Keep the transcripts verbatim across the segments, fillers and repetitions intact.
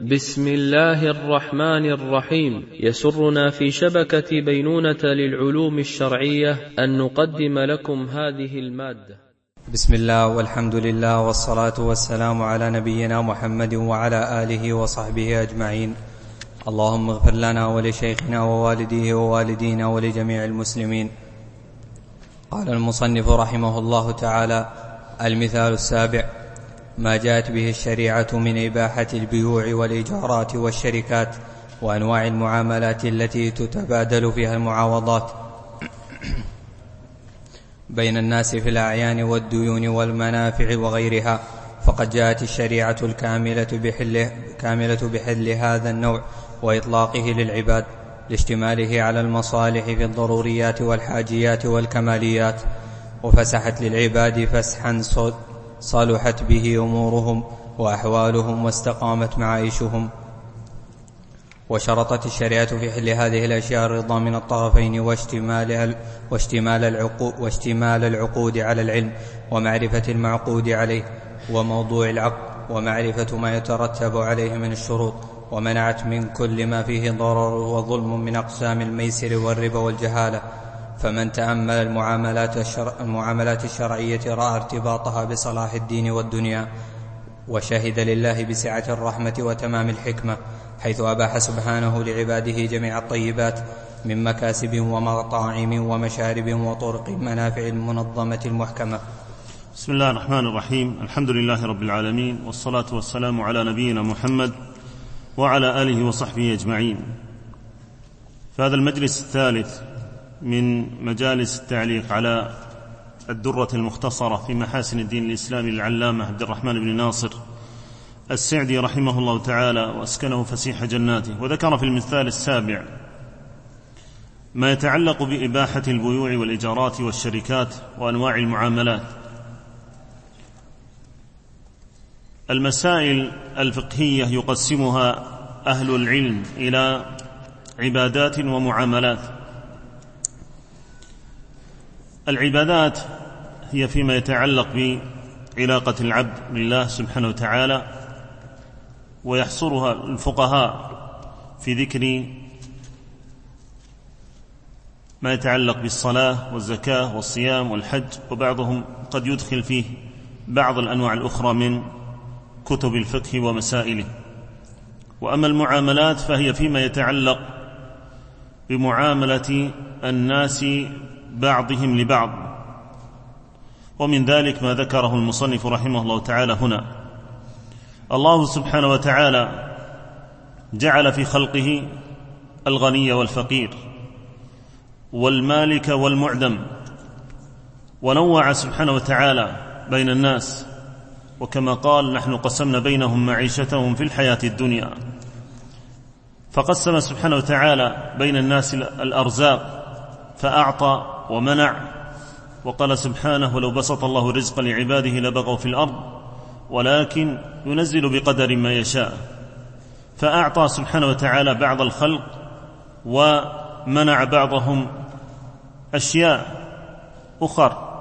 بسم الله الرحمن الرحيم. يسرنا في شبكة بينونة للعلوم الشرعية أن نقدم لكم هذه المادة. بسم الله والحمد لله والصلاة والسلام على نبينا محمد وعلى آله وصحبه أجمعين. اللهم اغفر لنا ولشيخنا ووالديه ووالدينا ولجميع المسلمين. قال المصنف رحمه الله تعالى: المثال السابع: ما جاءت به الشريعة من إباحة البيوع والإيجارات والشركات وأنواع المعاملات التي تتبادل فيها المعاوضات بين الناس في الأعيان والديون والمنافع وغيرها. فقد جاءت الشريعة الكاملة بحل, كاملة بحل هذا النوع وإطلاقه للعباد لاشتماله على المصالح في الضروريات والحاجيات والكماليات، وفسحت للعباد فسحا صلحت به أمورهم وأحوالهم واستقامت معايشهم. وشرطت الشريعة في حل هذه الأشياء الرضا من الطرفين واشتمال, واشتمال, العقود واشتمال العقود على العلم ومعرفة المعقود عليه وموضوع العقد ومعرفة ما يترتب عليه من الشروط، ومنعت من كل ما فيه ضرر وظلم من أقسام الميسر والربا والجهالة. فمن تأمل المعاملات, الشرع المعاملات الشرعية رأى ارتباطها بصلاح الدين والدنيا، وشهد لله بسعة الرحمة وتمام الحكمة، حيث أباح سبحانه لعباده جميع الطيبات من مكاسب ومطاعم ومشارب وطرق منافع المنظمة المحكمة. بسم الله الرحمن الرحيم. الحمد لله رب العالمين، والصلاة والسلام على نبينا محمد وعلى آله وصحبه أجمعين. في هذا المجلس الثالث من مجالس التعليق على الدرة المختصرة في محاسن الدين الإسلامي للعلامة عبد الرحمن بن ناصر السعدي رحمه الله تعالى وأسكنه فسيح جناته، وذكر في المثال السابع ما يتعلق بإباحة البيوع والإيجارات والشركات وأنواع المعاملات. المسائل الفقهية يقسمها أهل العلم إلى عبادات ومعاملات. العبادات هي فيما يتعلق بعلاقة العبد بالله سبحانه وتعالى، ويحصرها الفقهاء في ذكر ما يتعلق بالصلاة والزكاة والصيام والحج، وبعضهم قد يدخل فيه بعض الأنواع الأخرى من كتب الفقه ومسائله. وأما المعاملات فهي فيما يتعلق بمعاملة الناس بعضهم لبعض، ومن ذلك ما ذكره المصنف رحمه الله تعالى هنا. الله سبحانه وتعالى جعل في خلقه الغني والفقير والمالك والمعدم، ونوع سبحانه وتعالى بين الناس، وكما قال: نحن قسمنا بينهم معيشتهم في الحياة الدنيا. فقسم سبحانه وتعالى بين الناس الأرزاق فأعطى ومنع، وقال سبحانه: ولو بسط الله الرزق لعباده لبغوا في الأرض ولكن ينزل بقدر ما يشاء. فأعطى سبحانه وتعالى بعض الخلق ومنع بعضهم أشياء أخر،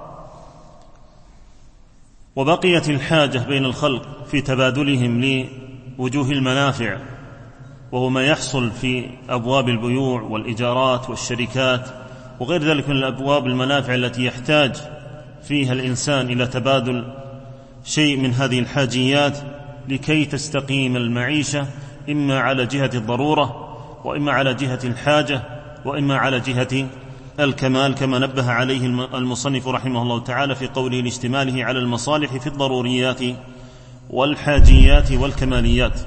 وبقيت الحاجة بين الخلق في تبادلهم لوجوه المنافع، وهو ما يحصل في أبواب البيوع والإيجارات والشركات وغير ذلك من الأبواب المنافع التي يحتاج فيها الإنسان إلى تبادل شيء من هذه الحاجيات لكي تستقيم المعيشة، إما على جهة الضرورة وإما على جهة الحاجة وإما على جهة الكمال، كما نبه عليه المصنف رحمه الله تعالى في قوله: لاشتماله على المصالح في الضروريات والحاجيات والكماليات.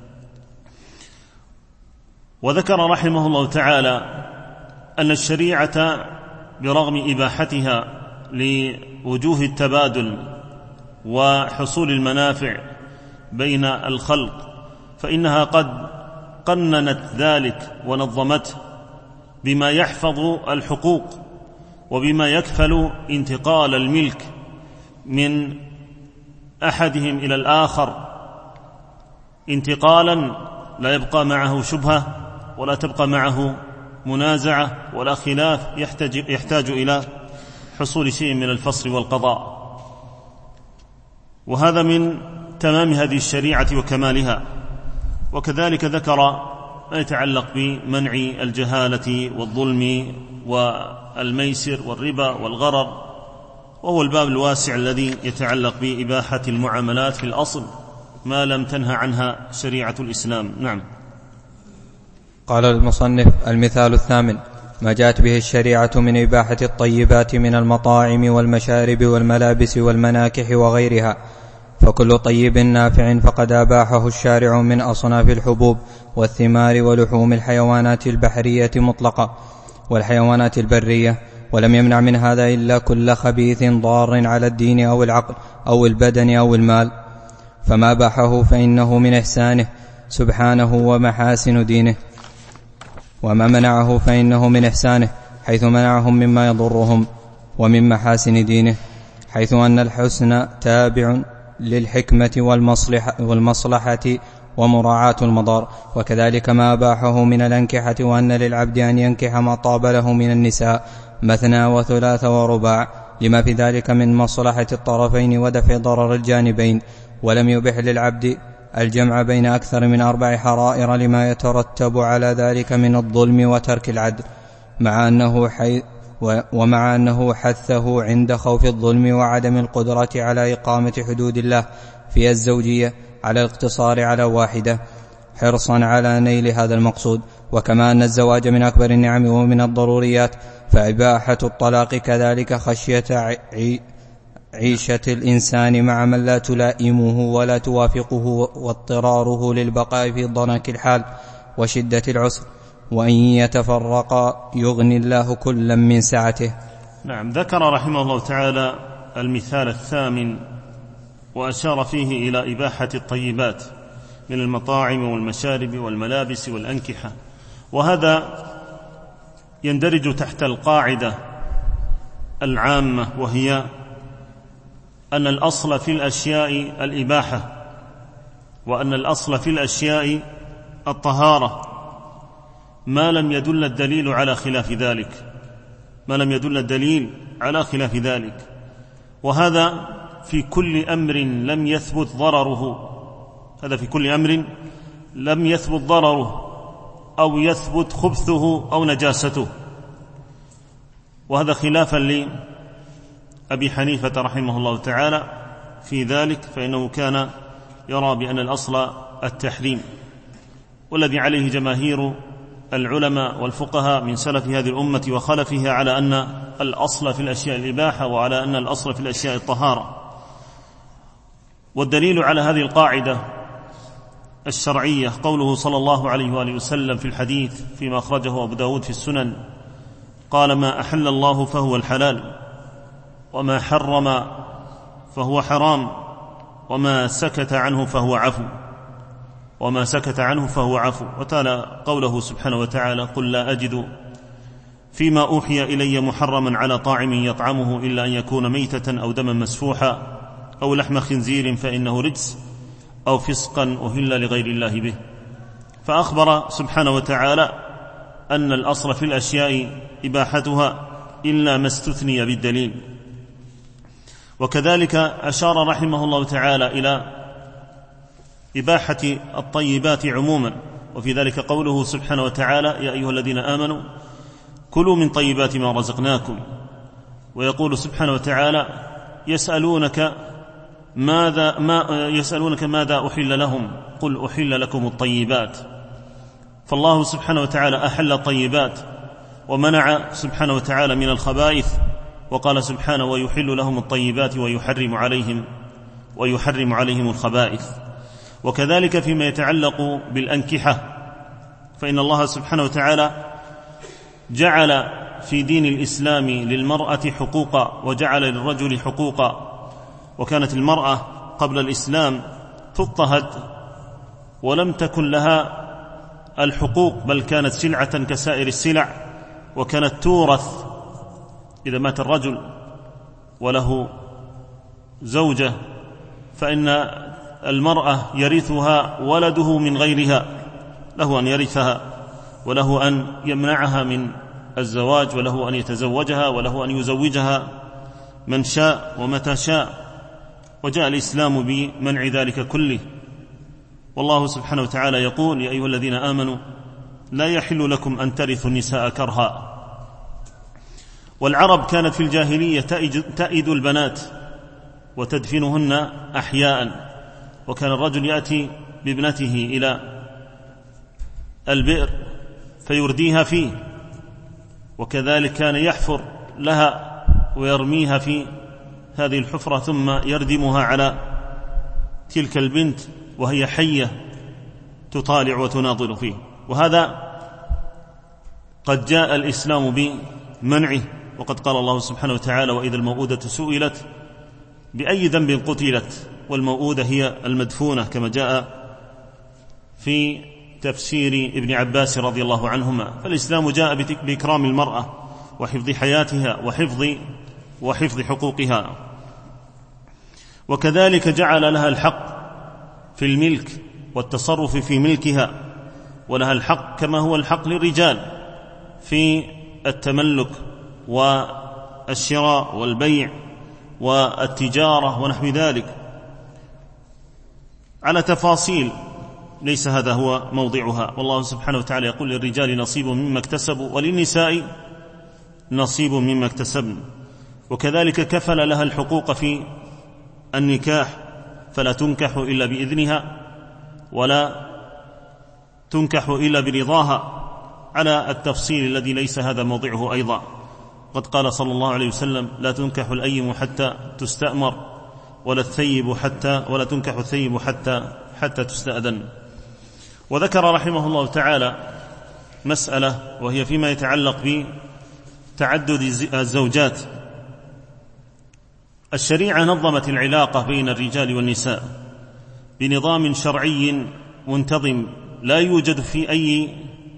وذكر رحمه الله تعالى أن الشريعة برغم إباحتها لوجوه التبادل وحصول المنافع بين الخلق، فإنها قد قننت ذلك ونظمته بما يحفظ الحقوق وبما يكفل انتقال الملك من أحدهم إلى الآخر انتقالا لا يبقى معه شبهة ولا تبقى معه منازعة ولا خلاف يحتاج, يحتاج إلى حصول شيء من الفصل والقضاء. وهذا من تمام هذه الشريعة وكمالها. وكذلك ذكر ما يتعلق بمنع الجهالة والظلم والميسر والربا والغرر، وهو الباب الواسع الذي يتعلق بإباحة المعاملات في الأصل ما لم تنهى عنها شريعة الإسلام. نعم. قال المصنف: المثال الثامن ما جاءت به الشريعة من إباحة الطيبات من المطاعم والمشارب والملابس والمناكح وغيرها، فكل طيب نافع فقد أباحه الشارع من أصناف الحبوب والثمار ولحوم الحيوانات البحرية مطلقة والحيوانات البرية، ولم يمنع من هذا إلا كل خبيث ضار على الدين أو العقل أو البدن أو المال، فما أباحه فإنه من إحسانه سبحانه ومحاسن دينه، وما منعه فإنه من إحسانه حيث منعهم مما يضرهم، ومن محاسن دينه حيث أن الحسن تابع للحكمة والمصلحة, والمصلحة ومراعاة المضار. وكذلك ما أباحه من الأنكحة، وأن للعبد أن ينكح ما طاب له من النساء مثنى وثلاث ورباع، لما في ذلك من مصلحة الطرفين ودفع ضرر الجانبين، ولم يبح للعبد الجمع بين أكثر من أربع حرائر لما يترتب على ذلك من الظلم وترك العدل، مع أنه حي ومع أنه حثه عند خوف الظلم وعدم القدرة على إقامة حدود الله في الزوجية على الاقتصار على واحدة حرصا على نيل هذا المقصود. وكما أن الزواج من أكبر النعم ومن الضروريات، فإباحة الطلاق كذلك خشية عيشة الإنسان مع من لا تلائمه ولا توافقه واضطراره للبقاء في ضنك الحال وشدة العسر، وأن يتفرق يغني الله كلا من سعته. نعم. ذكر رحمه الله تعالى المثال الثامن وأشار فيه إلى إباحة الطيبات من المطاعم والمشارب والملابس والأنكحة، وهذا يندرج تحت القاعدة العامة، وهي أن الأصل في الأشياء الإباحة، وأن الأصل في الأشياء الطهارة، ما لم يدل الدليل على خلاف ذلك ما لم يدل الدليل على خلاف ذلك وهذا في كل أمر لم يثبت ضرره هذا في كل أمر لم يثبت ضرره أو يثبت خبثه أو نجاسته، وهذا خلافا لأبي حنيفة رحمه الله تعالى في ذلك، فإنه كان يرى بأن الأصل التحريم، والذي عليه جماهير العلماء والفقهاء من سلف هذه الأمة وخلفها على أن الأصل في الأشياء الإباحة، وعلى أن الأصل في الأشياء الطهارة. والدليل على هذه القاعدة الشرعية قوله صلى الله عليه وآله وسلم في الحديث فيما أخرجه أبو داود في السنن، قال: ما أحل الله فهو الحلال، وما حرم فهو حرام، وما سكت عنه فهو عفو وما سكت عنه فهو عفو. وتلا قوله سبحانه وتعالى: قل لا أجد فيما أوحي إلي محرما على طاعم يطعمه إلا أن يكون ميتة أو دما مسفوحا أو لحم خنزير فإنه رجس أو فسقا أهل لغير الله به. فأخبر سبحانه وتعالى أن الأصل في الأشياء إباحتها إلا ما استثني بالدليل. وكذلك أشار رحمه الله تعالى إلى إباحة الطيبات عموما، وفي ذلك قوله سبحانه وتعالى: يا أيها الذين آمنوا كلوا من طيبات ما رزقناكم. ويقول سبحانه وتعالى: يسألونك ماذا ما يسألونك ماذا أحل لهم قل أحل لكم الطيبات. فالله سبحانه وتعالى أحل الطيبات ومنع سبحانه وتعالى من الخبائث، وقال سبحانه: ويحل لهم الطيبات ويحرم عليهم ويحرم عليهم الخبائث. وكذلك فيما يتعلق بالأنكحة، فإن الله سبحانه وتعالى جعل في دين الإسلام للمرأة حقوقا وجعل للرجل حقوقا، وكانت المرأة قبل الإسلام تضطهد ولم تكن لها الحقوق، بل كانت سلعة كسائر السلع، وكانت تورث إذا مات الرجل وله زوجة فإن المرأة يرثها ولده من غيرها، له أن يرثها وله أن يمنعها من الزواج وله أن يتزوجها وله أن يزوجها من شاء ومتى شاء، وجاء الإسلام بمنع ذلك كله. والله سبحانه وتعالى يقول: يا أيها الذين آمنوا لا يحل لكم أن ترثوا النساء كرها. والعرب كانت في الجاهلية تأيد البنات وتدفنهن أحياء، وكان الرجل يأتي بابنته إلى البئر فيرديها فيه، وكذلك كان يحفر لها ويرميها في هذه الحفرة ثم يردمها على تلك البنت وهي حية تطالع وتناظر فيه. وهذا قد جاء الإسلام بمنعه، وقد قال الله سبحانه وتعالى: وإذا الموءودة سئلت بأي ذنب قتلت، والموءودة هي المدفونة، كما جاء في تفسير ابن عباس رضي الله عنهما. فالإسلام جاء بإكرام المرأة وحفظ حياتها وحفظ وحفظ حقوقها، وكذلك جعل لها الحق في الملك والتصرف في ملكها، ولها الحق كما هو الحق للرجال في التملك والشراء والبيع والتجارة ونحو ذلك، على تفاصيل ليس هذا هو موضعها. والله سبحانه وتعالى يقول: للرجال نصيب مما اكتسبوا وللنساء نصيب مما اكتسبن. وكذلك كفل لها الحقوق في النكاح، فلا تنكح إلا بإذنها ولا تنكح إلا برضاها، على التفصيل الذي ليس هذا موضعه أيضا. قد قال صلى الله عليه وسلم: لا تنكح الأيم حتى تستأمر، ولا الثيب حتى ولا تنكح الثيب حتى حتى تستأذن. وذكر رحمه الله تعالى مسألة، وهي فيما يتعلق بتعدد الزوجات. الشريعة نظمت العلاقة بين الرجال والنساء بنظام شرعي منتظم لا يوجد في أي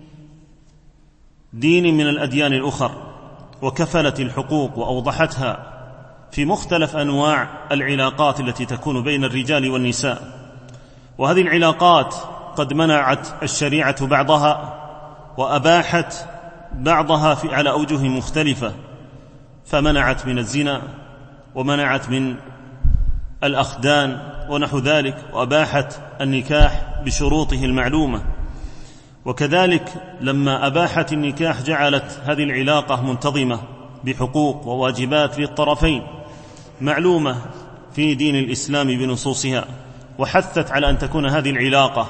دين من الأديان الأخر، وكفلت الحقوق وأوضحتها في مختلف أنواع العلاقات التي تكون بين الرجال والنساء. وهذه العلاقات قد منعت الشريعة بعضها وأباحت بعضها في على أوجه مختلفة، فمنعت من الزنا ومنعت من الأخدان ونحو ذلك، وأباحت النكاح بشروطه المعلومة. وكذلك لما أباحت النكاح جعلت هذه العلاقة منتظمة بحقوق وواجبات للطرفين معلومة في دين الإسلام بنصوصها، وحثت على أن تكون هذه العلاقة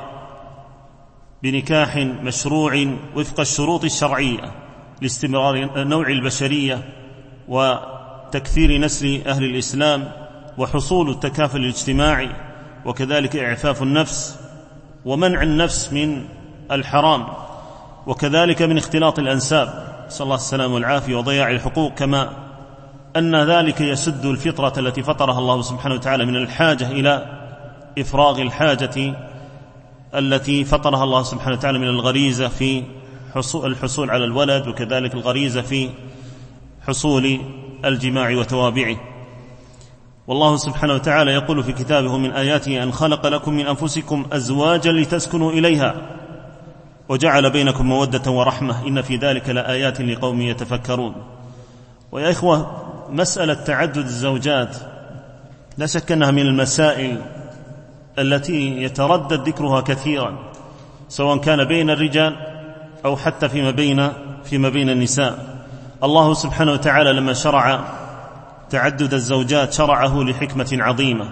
بنكاح مشروع وفق الشروط الشرعية لاستمرار نوع البشرية وتكثير نسل أهل الإسلام وحصول التكافل الاجتماعي، وكذلك إعفاف النفس ومنع النفس من الحرام، وكذلك من اختلاط الأنساب، صلى الله السلام والعافية، وضياع الحقوق، كما أن ذلك يسد الفطرة التي فطرها الله سبحانه وتعالى من الحاجة إلى إفراغ الحاجة التي فطرها الله سبحانه وتعالى من الغريزة في الحصول على الولد، وكذلك الغريزة في حصول الجماع وتوابعه. والله سبحانه وتعالى يقول في كتابه: من آياته أن خلق لكم من أنفسكم أزواجا لتسكنوا إليها وجعل بينكم مودة ورحمة إن في ذلك لآيات لقوم يتفكرون. ويا إخوة، مسألة تعدد الزوجات لا شك أنها من المسائل التي يتردد ذكرها كثيرا، سواء كان بين الرجال أو حتى فيما بين فيما بين النساء. الله سبحانه وتعالى لما شرع تعدد الزوجات شرعه لحكمة عظيمة،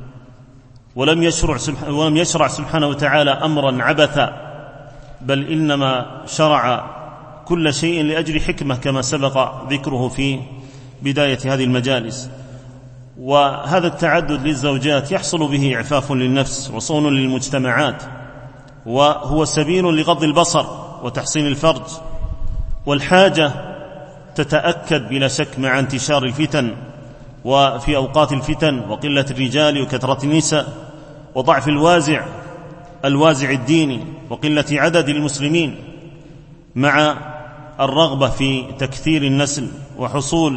ولم يشرع ولم يشرع سبحانه وتعالى أمرا عبثا، بل إنما شرع كل شيء لأجل حكمة كما سبق ذكره في بداية هذه المجالس. وهذا التعدد للزوجات يحصل به إعفاف للنفس وصون للمجتمعات، وهو سبيل لغض البصر وتحصين الفرج، والحاجة تتأكد بلا شك مع انتشار الفتن وفي أوقات الفتن وقلة الرجال وكثرة النساء وضعف الوازع الوازع الديني وقلة عدد المسلمين، مع الرغبة في تكثير النسل وحصول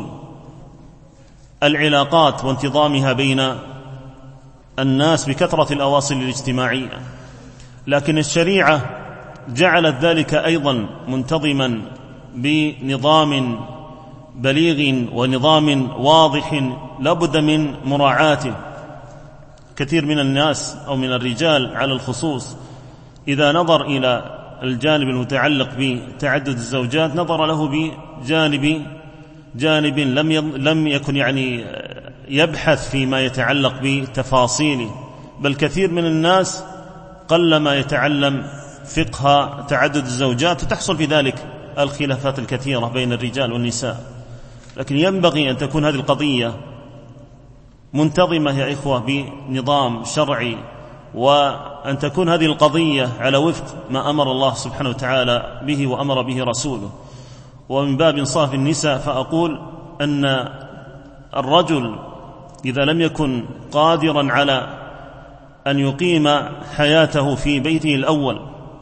العلاقات وانتظامها بين الناس بكثرة الأواصر الاجتماعية. لكن الشريعة جعلت ذلك أيضا منتظما بنظام بليغ ونظام واضح لا بد من مراعاته. كثير من الناس أو من الرجال على الخصوص إذا نظر إلى الجانب المتعلق بتعدد الزوجات نظر له بجانب جانب لم لم يكن يعني يبحث فيما يتعلق بتفاصيله، بل كثير من الناس قلما يتعلم فقه تعدد الزوجات وتحصل في ذلك الخلافات الكثيرة بين الرجال والنساء. لكن ينبغي أن تكون هذه القضية منتظمة يا إخوة بنظام شرعي، وأن تكون هذه القضية على وفق ما أمر الله سبحانه وتعالى به وأمر به رسوله. ومن باب إنصاف النساء فأقول أن الرجل إذا لم يكن قادرا على أن يقيم حياته في بيته الأول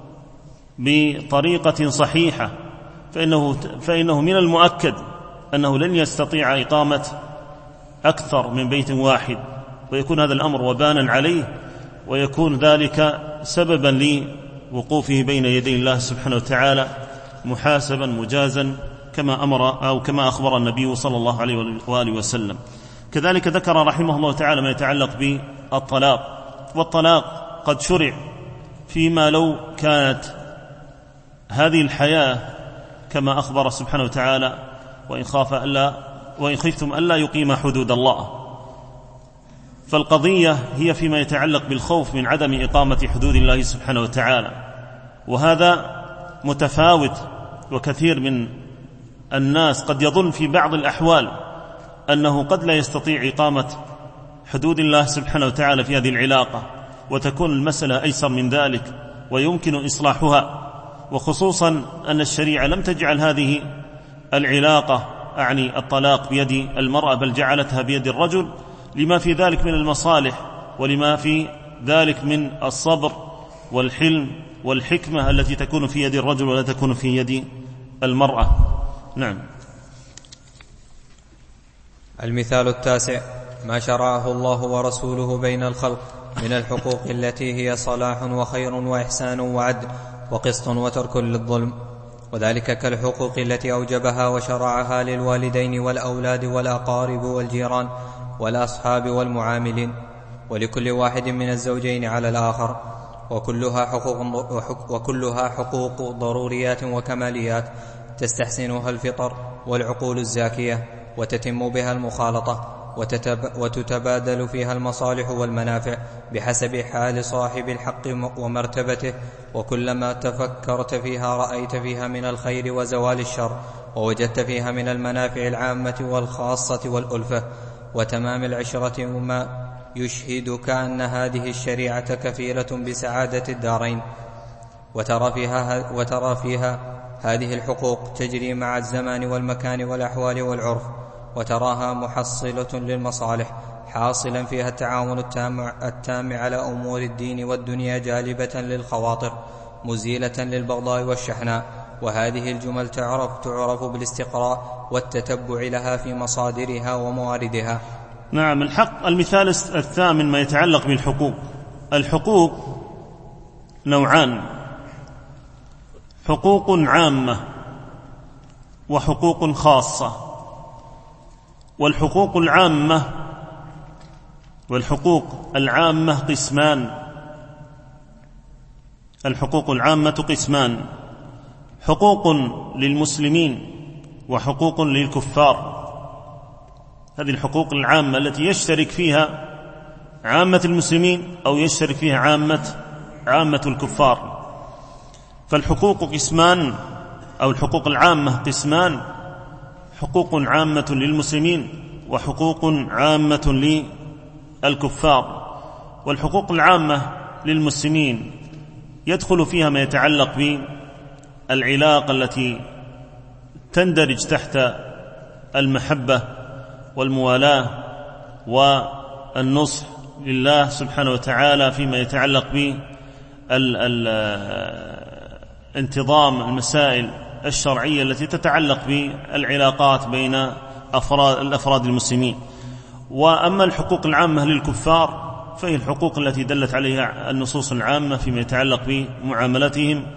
بطريقة صحيحة فإنه, فإنه من المؤكد أنه لن يستطيع إقامة أكثر من بيت واحد، ويكون هذا الأمر وبانا عليه، ويكون ذلك سببا لوقوفه بين يدي الله سبحانه وتعالى محاسبا مجازا كما أمر أو كما أخبر النبي صلى الله عليه وآله وسلم. كذلك ذكر رحمه الله تعالى ما يتعلق بالطلاق، والطلاق قد شرع فيما لو كانت هذه الحياة كما أخبر سبحانه وتعالى وإن خاف ألا وإن خفتم ألا يقيم حدود الله، فالقضية هي فيما يتعلق بالخوف من عدم إقامة حدود الله سبحانه وتعالى، وهذا متفاوت. وكثير من الناس قد يظن في بعض الأحوال أنه قد لا يستطيع إقامة حدود الله سبحانه وتعالى في هذه العلاقة، وتكون المسألة أيسر من ذلك ويمكن إصلاحها، وخصوصا أن الشريعة لم تجعل هذه العلاقة أعني الطلاق بيد المرأة، بل جعلتها بيد الرجل لما في ذلك من المصالح ولما في ذلك من الصبر والحلم والحكمة التي تكون في يد الرجل ولا تكون في يد المرأة. نعم. المثال التاسع ما شرعه الله ورسوله بين الخلق من الحقوق التي هي صلاح وخير وإحسان وعدل وقسط وترك للظلم، وذلك كالحقوق التي أوجبها وشرعها للوالدين والأولاد والأقارب والجيران والأصحاب والمعاملين، ولكل واحد من الزوجين على الآخر، وكلها حقوق, وكلها حقوق ضروريات وكماليات تستحسنها الفطر والعقول الزاكية، وتتم بها المخالطة، وتتبادل فيها المصالح والمنافع بحسب حال صاحب الحق ومرتبته، وكلما تفكرت فيها رأيت فيها من الخير وزوال الشر، ووجدت فيها من المنافع العامة والخاصة والألفة وتمام العشرة، وما يشهدك أن هذه الشريعة كفيلة بسعادة الدارين. وترى فيها, وترى فيها هذه الحقوق تجري مع الزمان والمكان والأحوال والعرف، وتراها محصلة للمصالح، حاصلا فيها التعاون التام, التام على أمور الدين والدنيا، جالبة للخواطر، مزيلة للبغضاء والشحناء. وهذه الجمل تعرف, تعرف بالاستقراء والتتبع لها في مصادرها ومواردها. نعم. الحق المثال الثامن ما يتعلق بالحقوق. الحقوق نوعان: حقوق عامة وحقوق خاصة. والحقوق العامة والحقوق العامة قسمان الحقوق العامة قسمان حقوق للمسلمين وحقوق للكفار. هذه الحقوق العامة التي يشترك فيها عامة المسلمين أو يشترك فيها عامة عامة الكفار. فالحقوق قسمان أو الحقوق العامة قسمان: حقوق عامة للمسلمين وحقوق عامة للكفار. والحقوق العامة للمسلمين يدخل فيها ما يتعلق بالعلاقة التي تندرج تحت المحبة والموالاة والنصح لله سبحانه وتعالى فيما يتعلق بانتظام المسائل الشرعية التي تتعلق بالعلاقات بين أفراد الأفراد المسلمين. وأما الحقوق العامة للكفار فهي الحقوق التي دلت عليها النصوص العامة فيما يتعلق بمعاملتهم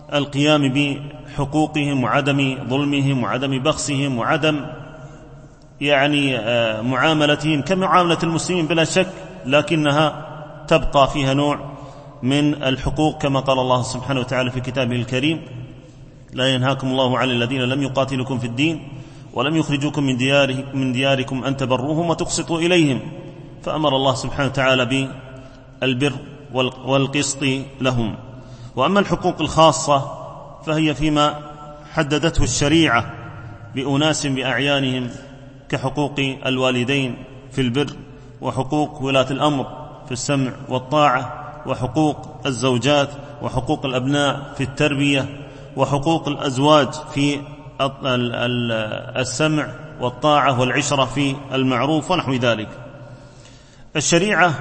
والقيام بحقوقهم وعدم ظلمهم وعدم بخسهم وعدم يعني معاملتهم كمعاملة المسلمين بلا شك، لكنها تبقى فيها نوع من الحقوق كما قال الله سبحانه وتعالى في كتابه الكريم: لا ينهاكم الله عن الذين لم يقاتلوكم في الدين ولم يخرجوكم من, دياره من دياركم أن تبروهم وتقسطوا إليهم. فأمر الله سبحانه وتعالى بالبر والقسط لهم. وأما الحقوق الخاصة فهي فيما حددته الشريعة بأناس بأعيانهم، كحقوق الوالدين في البر، وحقوق ولاة الأمر في السمع والطاعة، وحقوق الزوجات، وحقوق الأبناء في التربية، وحقوق الأزواج في السمع والطاعة والعشرة في المعروف ونحو ذلك. الشريعة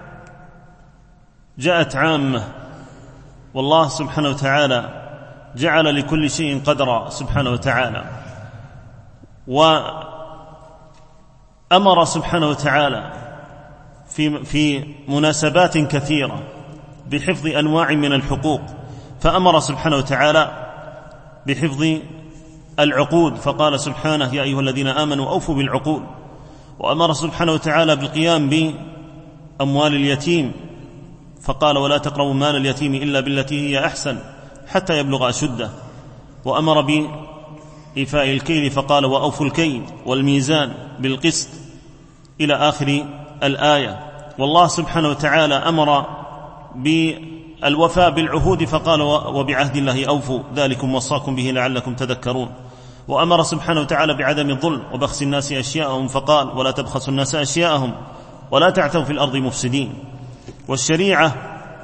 جاءت عامة، والله سبحانه وتعالى جعل لكل شيء قدرا سبحانه وتعالى، وأمر سبحانه وتعالى في, في مناسبات كثيرة بحفظ أنواع من الحقوق. فأمر سبحانه وتعالى بحفظ العقود، فقال سبحانه: يا أيها الذين آمنوا أوفوا بالعقود. وأمر سبحانه وتعالى بالقيام بأموال اليتيم، فقال: ولا تقربوا مال اليتيم إلا بالتي هي أحسن حتى يبلغ أشده. وأمر بإيفاء الكيل، فقال: وأوفوا الكيل والميزان بالقسط، إلى آخر الآية. والله سبحانه وتعالى أمر بالوفاء بالعهود، فقال: وبعهد الله أوفوا ذلكم وصاكم به لعلكم تذكرون. وأمر سبحانه وتعالى بعدم الظلم وبخس الناس أشياءهم، فقال: ولا تبخسوا الناس أشياءهم ولا تعثوا في الأرض مفسدين. والشريعة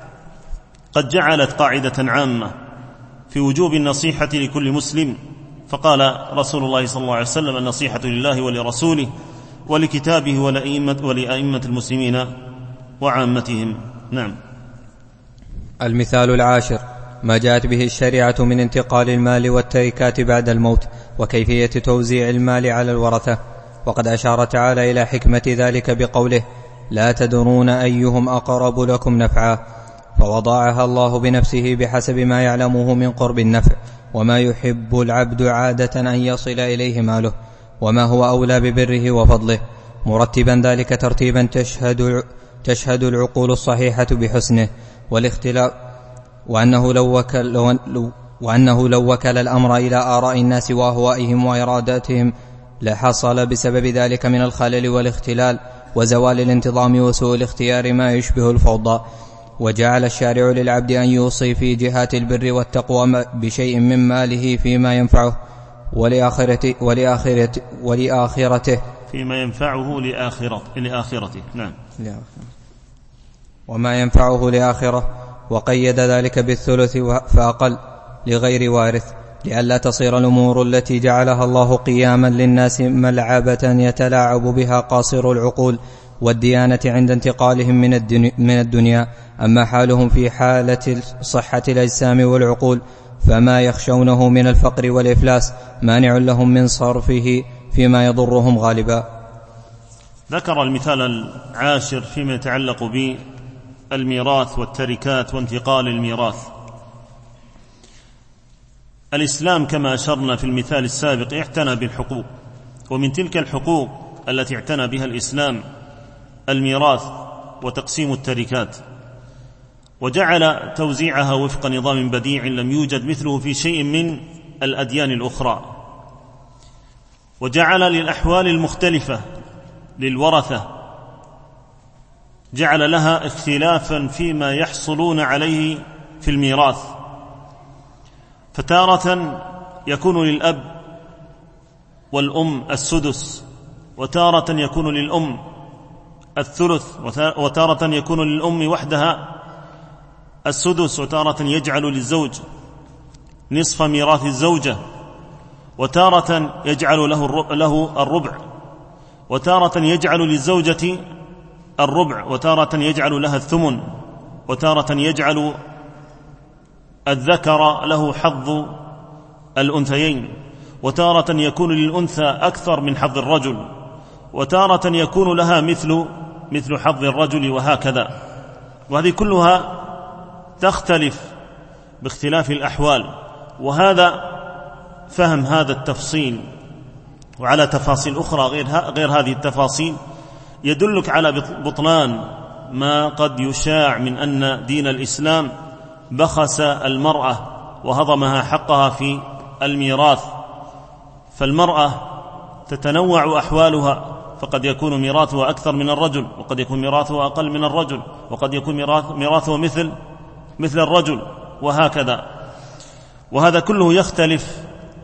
قد جعلت قاعدة عامة في وجوب النصيحة لكل مسلم، فقال رسول الله صلى الله عليه وسلم: النصيحة لله ولرسوله ولكتابه ولأئمة المسلمين وعامتهم. نعم. المثال العاشر: ما جاءت به الشريعة من انتقال المال والتركات بعد الموت، وكيفية توزيع المال على الورثة. وقد أشار تعالى إلى حكمة ذلك بقوله: لا تدرون أيهم أقرب لكم نفعا، فوضعها الله بنفسه بحسب ما يعلمه من قرب النفع، وما يحب العبد عادة أن يصل إليه ماله، وما هو أولى ببره وفضله، مرتبا ذلك ترتيبا تشهد, تشهد العقول الصحيحة بحسنه والاختلاف، وأنه لو وكل, وأنه لو وكل الأمر إلى آراء الناس وأهوائهم وإراداتهم لحصل بسبب ذلك من الخلل والاختلال وزوال الانتظام وسوء الاختيار ما يشبه الفوضى. وجعل الشارع للعبد أن يوصي في جهات البر والتقوى بشيء من ماله فيما ينفعه ولآخرته, ولآخرته, ولآخرته فيما ينفعه لآخرته, لآخرته. نعم. وما ينفعه لآخرة، وقيد ذلك بالثلث فأقل لغير وارث، لئلا تصير الأمور التي جعلها الله قياما للناس ملعبة يتلاعب بها قاصر العقول والديانة عند انتقالهم من الدنيا. أما حالهم في حالة صحة الأجسام والعقول فما يخشونه من الفقر والإفلاس مانع لهم من صرفه فيما يضرهم غالبا. ذكر المثال العاشر فيما يتعلق بالميراث والتركات وانتقال الميراث. الإسلام كما أشرنا في المثال السابق اعتنى بالحقوق، ومن تلك الحقوق التي اعتنى بها الإسلام الميراث وتقسيم التركات، وجعل توزيعها وفق نظام بديع لم يوجد مثله في شيء من الأديان الأخرى، وجعل للأحوال المختلفة للورثة جعل لها اختلافا فيما يحصلون عليه في الميراث. فتارة يكون للأب والأم السدس، وتارة يكون للأم الثلث، وتارة يكون للأم وحدها السدس، وتارة يجعل للزوج نصف ميراث الزوجة، وتارة يجعل له الربع، وتارة يجعل للزوجة الربع، وتارة يجعل لها الثمن، وتارة يجعل الذكر له حظ الأنثيين، وتارة يكون للأنثى أكثر من حظ الرجل، وتارة يكون لها مثل مثل حظ الرجل، وهكذا. وهذه كلها تختلف باختلاف الأحوال. وهذا فهم هذا التفصيل وعلى تفاصيل أخرى غير, غير هذه التفاصيل يدلك على بطلان ما قد يشاع من أن دين الإسلام بخس المرأة وهضمها حقها في الميراث. فالمرأة تتنوع أحوالها، فقد يكون ميراثها أكثر من الرجل، وقد يكون ميراثها أقل من الرجل، وقد يكون ميراثها مثل مثل الرجل، وهكذا. وهذا كله يختلف،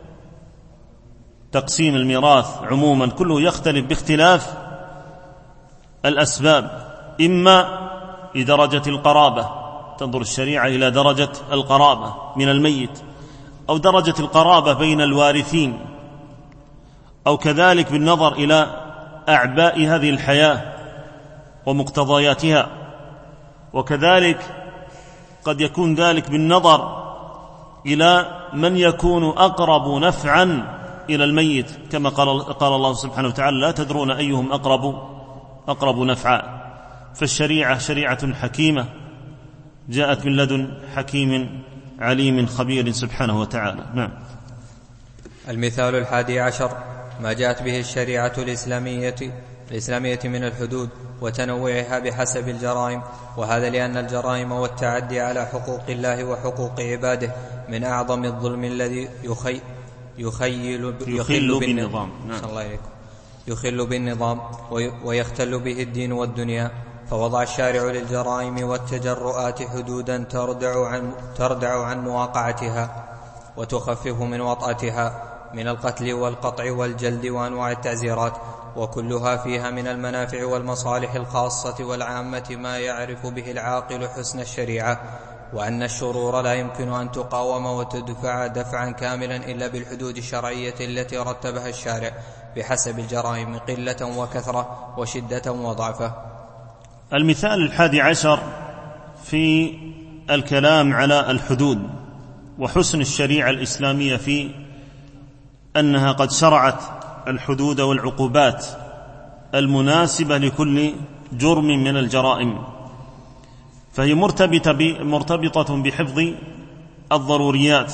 تقسيم الميراث عموما كله يختلف باختلاف الأسباب، إما لدرجة القرابة، تنظر الشريعة إلى درجة القرابة من الميت، أو درجة القرابة بين الوارثين، أو كذلك بالنظر إلى أعباء هذه الحياة ومقتضياتها، وكذلك قد يكون ذلك بالنظر إلى من يكون أقرب نفعا إلى الميت، كما قال, قال الله سبحانه وتعالى: لا تدرون أيهم أقرب, أقرب نفعا. فالشريعة شريعة حكيمة جاءت من لدن حكيم عليم خبير سبحانه وتعالى. نعم. المثال الحادي عشر ما جاءت به الشريعة الإسلامية الإسلامية من الحدود وتنوعها بحسب الجرائم، وهذا لأن الجرائم والتعدي على حقوق الله وحقوق عباده من أعظم الظلم الذي يخي يخيل, يخل بالنظام نعم. الله عليكم. يخل بالنظام ويختل به الدين والدنيا. فوضع الشارع للجرائم والتجرؤات حدودا تردع عن, تردع عن مواقعتها وتخفف من وطأتها من القتل والقطع والجلد وأنواع التعزيرات، وكلها فيها من المنافع والمصالح الخاصة والعامة ما يعرف به العاقل حسن الشريعة، وأن الشرور لا يمكن أن تقاوم وتدفع دفعا كاملا إلا بالحدود الشرعية التي رتبها الشارع بحسب الجرائم قلة وكثرة وشدة وضعفة. المثال الحادي عشر في الكلام على الحدود وحسن الشريعة الإسلامية في أنها قد شرعت الحدود والعقوبات المناسبة لكل جرم من الجرائم، فهي مرتبطة مرتبطة بحفظ الضروريات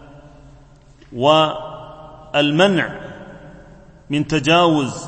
والمنع من تجاوز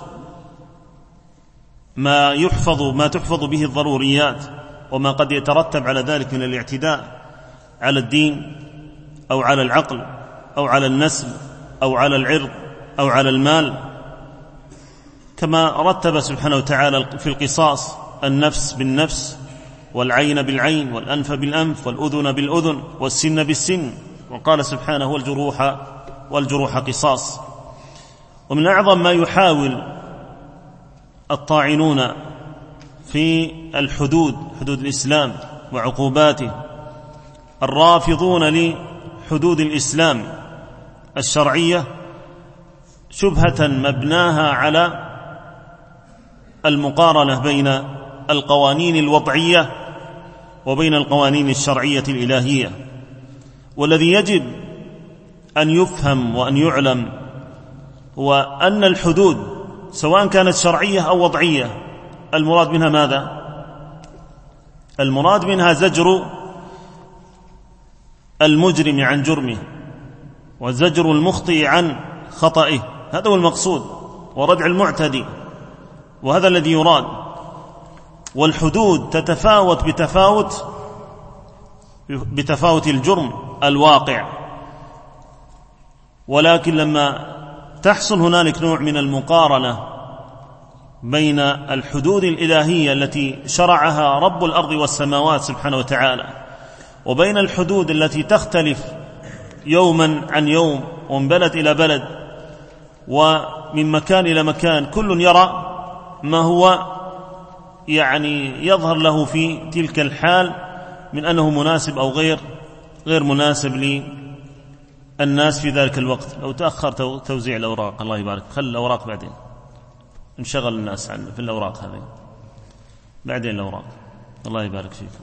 ما يحفظ ما تحفظ به الضروريات، وما قد يترتب على ذلك من الاعتداء على الدين أو على العقل أو على النسل أو على العرض أو على المال، كما رتب سبحانه وتعالى في القصاص النفس بالنفس والعين بالعين والأنف بالأنف والأذن بالأذن والسن بالسن، وقال سبحانه: والجروح والجروح قصاص. ومن أعظم ما يحاول الطاعنون في الحدود حدود الإسلام وعقوباته الرافضون لحدود الإسلام الشرعية شبهة مبناها على المقارنة بين القوانين الوضعية وبين القوانين الشرعية الإلهية. والذي يجب أن يفهم وأن يعلم هو أن الحدود سواء كانت شرعية أو وضعية المراد منها ماذا؟ المراد منها زجر المجرم عن جرمه وزجر المخطئ عن خطئه، هذا هو المقصود، وردع المعتدي، وهذا الذي يراد. والحدود تتفاوت بتفاوت بتفاوت الجرم الواقع، ولكن لما تحصل هنالك نوع من المقارنة بين الحدود الإلهية التي شرعها رب الأرض والسماوات سبحانه وتعالى وبين الحدود التي تختلف يوما عن يوم ومن بلد إلى بلد ومن مكان إلى مكان، كل يرى ما هو يعني يظهر له في تلك الحال من أنه مناسب أو غير غير مناسب للناس في ذلك الوقت. لو تأخر توزيع الأوراق الله يبارك، خل الأوراق بعدين، انشغل الناس عنه في الأوراق هذه، بعدين الأوراق الله يبارك فيكم.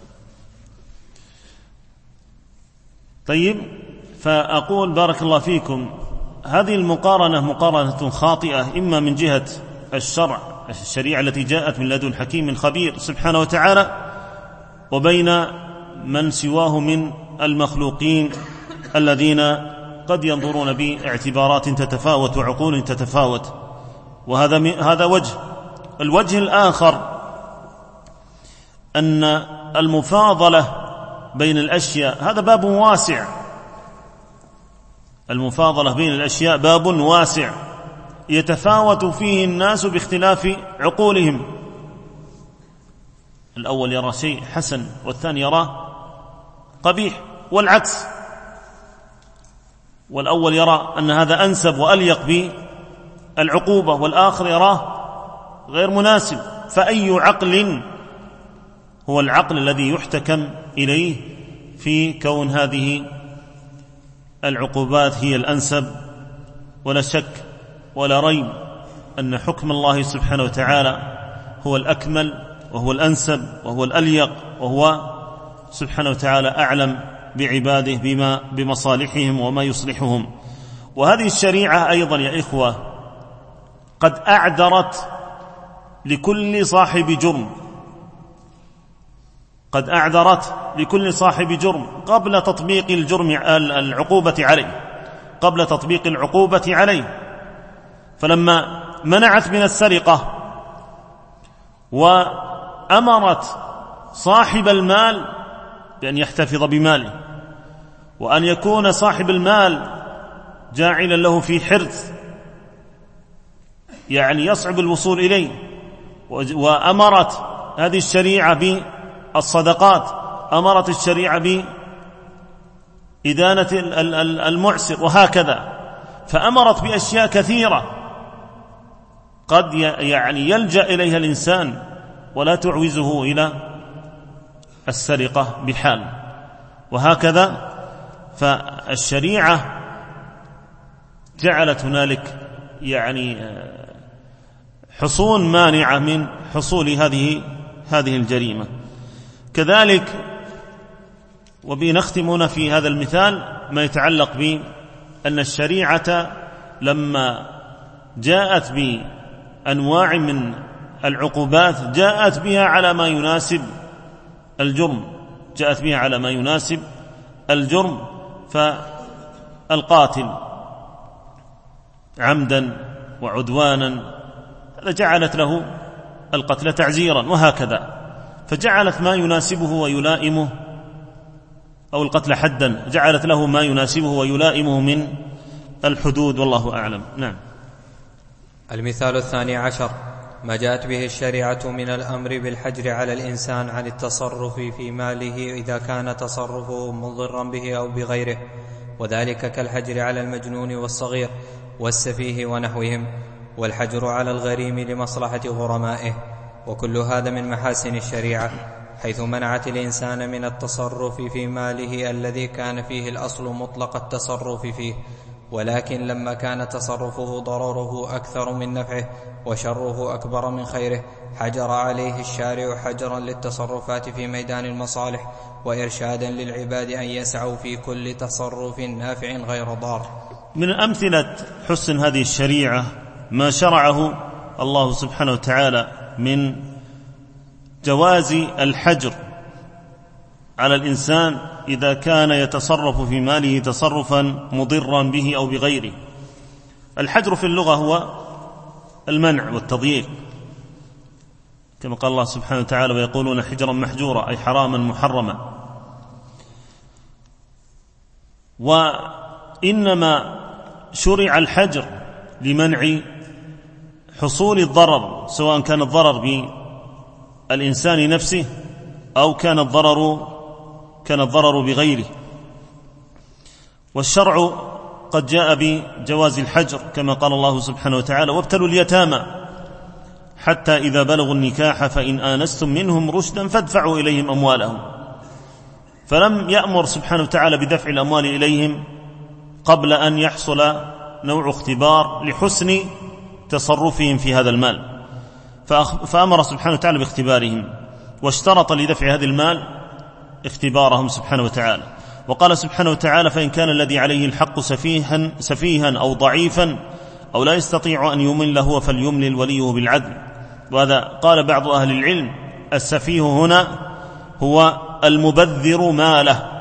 طيب، فأقول بارك الله فيكم هذه المقارنة مقارنة خاطئة، إما من جهة الشرع الشريعة التي جاءت من لدن حكيم خبير سبحانه وتعالى، وبين من سواه من المخلوقين الذين قد ينظرون باعتبارات تتفاوت وعقول تتفاوت. وهذا هذا وجه. الوجه الآخر أن المفاضلة بين الأشياء هذا باب واسع، المفاضلة بين الأشياء باب واسع يتفاوت فيه الناس باختلاف عقولهم. الأول يرى شيء حسن والثاني يراه قبيح، والعكس، والأول يرى أن هذا أنسب وأليق بالعقوبة والآخر يراه غير مناسب. فأي عقل هو العقل الذي يحتكم إليه في كون هذه العقوبات هي الأنسب؟ ولا شك ولا ريب أن حكم الله سبحانه وتعالى هو الأكمل وهو الأنسب وهو الأليق، وهو سبحانه وتعالى أعلم بعباده بما بمصالحهم وما يصلحهم. وهذه الشريعة أيضا يا إخوة قد أعذرت لكل صاحب جرم، قد أعذرت لكل صاحب جرم قبل تطبيق الجرم العقوبة عليه، قبل تطبيق العقوبة عليه. فلما منعت من السرقة وأمرت صاحب المال بأن يحتفظ بماله، وأن يكون صاحب المال جاعلا له في حرز يعني يصعب الوصول إليه، وأمرت هذه الشريعة بالصدقات، أمرت الشريعة بإدانة المعسر، وهكذا. فأمرت بأشياء كثيرة قد يعني يلجأ إليها الإنسان ولا تعوزه إلى السرقة بحال، وهكذا. فالشريعة جعلت هنالك يعني حصون مانعة من حصول هذه هذه الجريمة. كذلك وبنختمنا في هذا المثال ما يتعلق بأن الشريعة لما جاءت بأنواع من العقوبات جاءت بها على ما يناسب الجرم، جاءت بها على ما يناسب الجرم. فالقاتل عمدا وعدوانا هذا جعلت له القتل تعزيرا، وهكذا. فجعلت ما يناسبه ويلائمه، أو القتل حدا، جعلت له ما يناسبه ويلائمه من الحدود، والله أعلم. نعم. المثال الثاني عشر ما جاءت به الشريعة من الأمر بالحجر على الإنسان عن التصرف في ماله إذا كان تصرفه مضرا به أو بغيره، وذلك كالحجر على المجنون والصغير والسفيه ونحوهم، والحجر على الغريم لمصلحة غرمائه. وكل هذا من محاسن الشريعة، حيث منعت الإنسان من التصرف في ماله الذي كان فيه الأصل مطلق التصرف فيه، ولكن لما كان تصرفه ضرره أكثر من نفعه وشره أكبر من خيره حجر عليه الشارع حجرا للتصرفات في ميدان المصالح، وإرشادا للعباد أن يسعوا في كل تصرف نافع غير ضار. من أمثلة حسن هذه الشريعة ما شرعه الله سبحانه وتعالى من جواز الحجر على الإنسان إذا كان يتصرف في ماله تصرفا مضرا به أو بغيره. الحجر في اللغة هو المنع والتضييق، كما قال الله سبحانه وتعالى ويقولون حجرا محجورا، أي حراما محرما. وإنما شرع الحجر لمنع حصول الضرر، سواء كان الضرر بالإنسان نفسه أو كان الضرر كان الضرر بغيره. والشرع قد جاء بجواز الحجر كما قال الله سبحانه وتعالى وابتلوا اليتامى حتى إذا بلغوا النكاح فإن آنستم منهم رشدا فادفعوا إليهم أموالهم. فلم يأمر سبحانه وتعالى بدفع الأموال إليهم قبل أن يحصل نوع اختبار لحسن تصرفهم في هذا المال، فأمر سبحانه وتعالى باختبارهم، واشترط لدفع هذا المال اختبارهم سبحانه وتعالى. وقال سبحانه وتعالى فإن كان الذي عليه الحق سفيها, سفيها أو ضعيفا أو لا يستطيع أن يمل هو فليملل وليه بالعدل. وهذا قال بعض أهل العلم السفيه هنا هو المبذر ماله،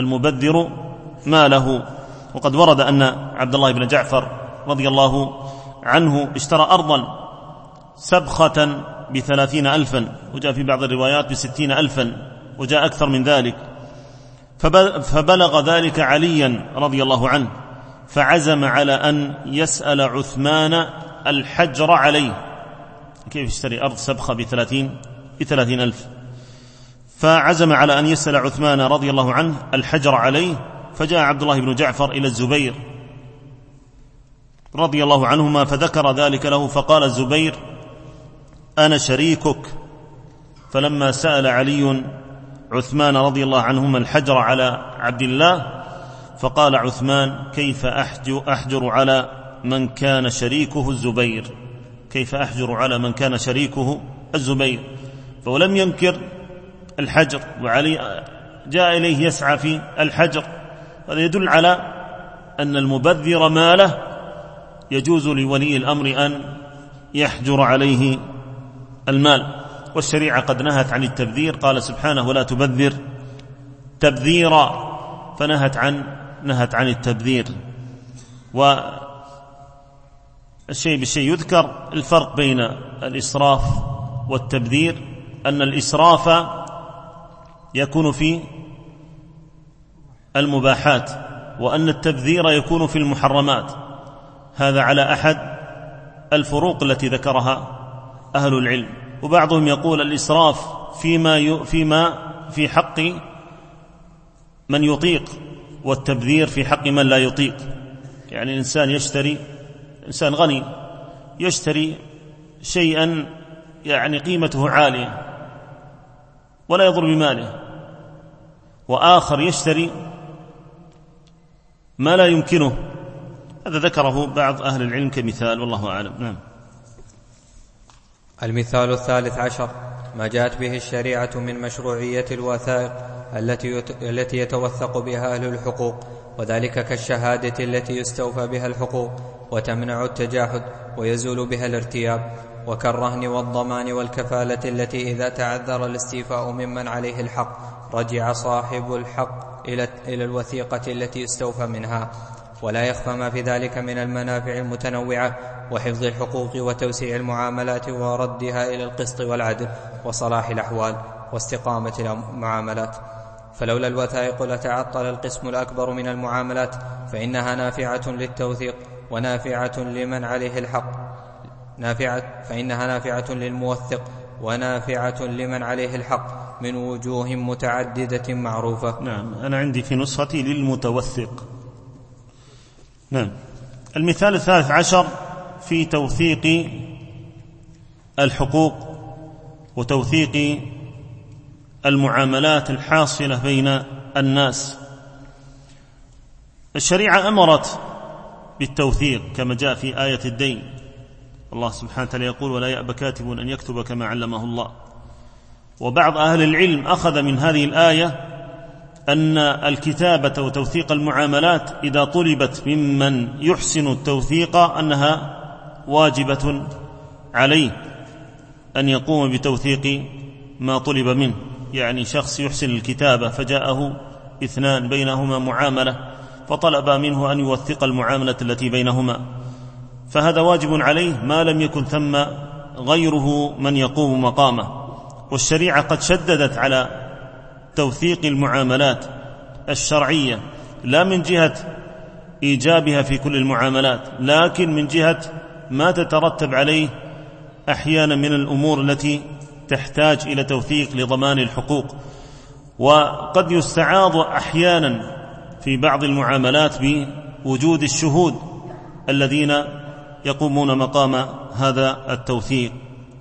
المبذر ماله. وقد ورد أن عبد الله بن جعفر رضي الله عنه اشترى أرضا سبخة بثلاثين ألفا، وجاء في بعض الروايات بستين ألفا، وجاء أكثر من ذلك. فبلغ ذلك عليا رضي الله عنه، فعزم على أن يسأل عثمان الحجر عليه. كيف يشتري أرض سبخة بثلاثين بثلاثين ألف؟ فعزم على أن يسأل عثمان رضي الله عنه الحجر عليه. فجاء عبد الله بن جعفر إلى الزبير رضي الله عنهما فذكر ذلك له، فقال الزبير: أنا شريكك. فلما سأل علي عثمان رضي الله عنهما الحجر على عبد الله، فقال عثمان: كيف أحجر على من كان شريكه الزبير؟ كيف أحجر على من كان شريكه الزبير؟ فلم ينكر الحجر، وعلي جاء إليه يسعى في الحجر. هذا يدل على أن المبذر ماله يجوز لولي الأمر أن يحجر عليه المال. والشريعة قد نهت عن التبذير، قال سبحانه: ولا تبذر تبذيرا، فنهت عن نهت عن التبذير. والشيء بالشيء يذكر الفرق بين الإسراف والتبذير، أن الإسراف يكون في المباحات، وأن التبذير يكون في المحرمات. هذا على أحد الفروق التي ذكرها أهل العلم. وبعضهم يقول الإسراف فيما فيما في حق من يطيق، والتبذير في حق من لا يطيق. يعني الإنسان يشتري، إنسان غني يشتري شيئا يعني قيمته عالية ولا يضر بماله، وآخر يشتري ما لا يمكنه. هذا ذكره بعض أهل العلم كمثال، والله أعلم. نعم. المثال الثالث عشر ما جاءت به الشريعة من مشروعية الوثائق التي التي يتوثق بها أهل الحقوق، وذلك كالشهادة التي يستوفى بها الحقوق وتمنع التجاحد ويزول بها الارتياب، وكالرهن والضمان والكفالة التي إذا تعذر الاستيفاء ممن عليه الحق رجع صاحب الحق إلى الوثيقة التي يستوفى منها. ولا يخفى ما في ذلك من المنافع المتنوعة وحفظ الحقوق وتوسيع المعاملات وردها إلى القسط والعدل وصلاح الأحوال واستقامة المعاملات. فلولا الوثائق لتعطل القسم الأكبر من المعاملات، فإنها نافعة للتوثيق ونافعة لمن عليه الحق نافعة فإنها نافعة للموثق ونافعة لمن عليه الحق من وجوه متعددة معروفة. نعم، أنا عندي في نسختي للمتوثق. نعم. المثال الثالث عشر في توثيق الحقوق وتوثيق المعاملات الحاصلة بين الناس. الشريعة أمرت بالتوثيق كما جاء في آية الدين، الله سبحانه وتعالى يقول: ولا يأبى كاتب أن يكتب كما علمه الله. وبعض أهل العلم أخذ من هذه الآية أن الكتابة وتوثيق المعاملات إذا طلبت ممن يحسن التوثيق أنها واجبة عليه أن يقوم بتوثيق ما طلب منه. يعني شخص يحسن الكتابة فجاءه اثنان بينهما معاملة فطلب منه أن يوثق المعاملة التي بينهما، فهذا واجب عليه ما لم يكن ثم غيره من يقوم مقامه. والشريعة قد شددت على توثيق المعاملات الشرعية، لا من جهة إيجابها في كل المعاملات، لكن من جهة ما تترتب عليه أحيانا من الأمور التي تحتاج إلى توثيق لضمان الحقوق. وقد يستعاض أحيانا في بعض المعاملات بوجود الشهود الذين يقومون مقام هذا التوثيق،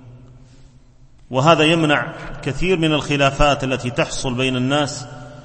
وهذا يمنع كثير من الخلافات التي تحصل بين الناس.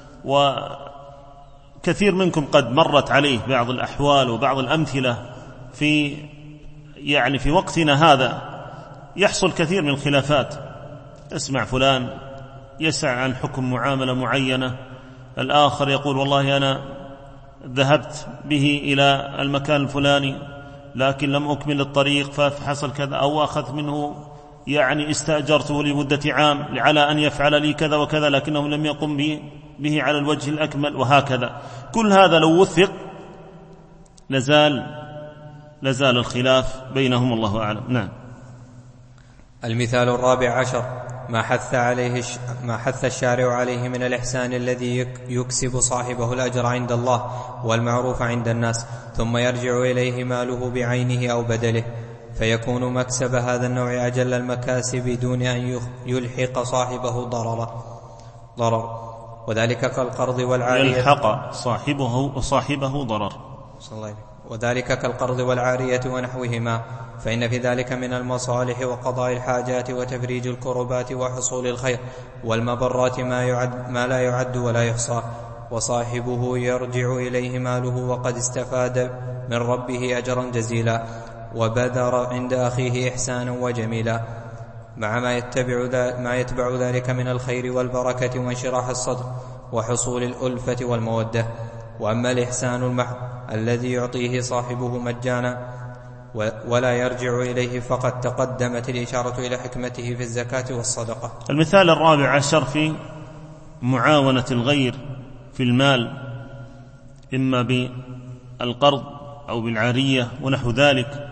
وكثير منكم قد مرت عليه بعض الأحوال وبعض الأمثلة في يعني في وقتنا هذا يحصل كثير من الخلافات. اسمع فلان يسعى عن حكم معاملة معينة، الآخر يقول والله أنا ذهبت به إلى المكان الفلاني لكن لم أكمل الطريق فحصل كذا، أو أخذ منه يعني استأجرته لمدة عام على أن يفعل لي كذا وكذا لكنه لم يقم به, به على الوجه الأكمل، وهكذا. كل هذا لو وثق لزال لزال الخلاف بينهم، الله أعلم. نعم. المثال الرابع عشر ما حث عليه الش... ما حث الشارع عليه من الإحسان الذي يك... يكسب صاحبه الأجر عند الله والمعروف عند الناس، ثم يرجع إليه ماله بعينه أو بدله، فيكون مكسب هذا النوع أجل المكاسب دون أن يلحق صاحبه ضرر ضرر وذلك كالقرض والعارية يلحق صاحبه وصاحبه ضرر صلى الله عليه وسلم. وذلك كالقرض والعارية ونحوهما، فإن في ذلك من المصالح وقضاء الحاجات وتفريج الكربات وحصول الخير والمبرات ما, يعد ما لا يعد ولا يحصى، وصاحبه يرجع إليه ماله وقد استفاد من ربه أجرا جزيلا، وبذر عند أخيه إحسانا وجميلا، مع ما يتبع, ما يتبع ذلك من الخير والبركة وانشراح الصدر وحصول الألفة والمودة. وأما الإحسان المحض الذي يعطيه صاحبه مجانا ولا يرجع إليه فقد تقدمت الإشارة إلى حكمته في الزكاة والصدقة. المثال الرابع عشر في معاونة الغير في المال، إما بالقرض أو بالعارية ونحو ذلك،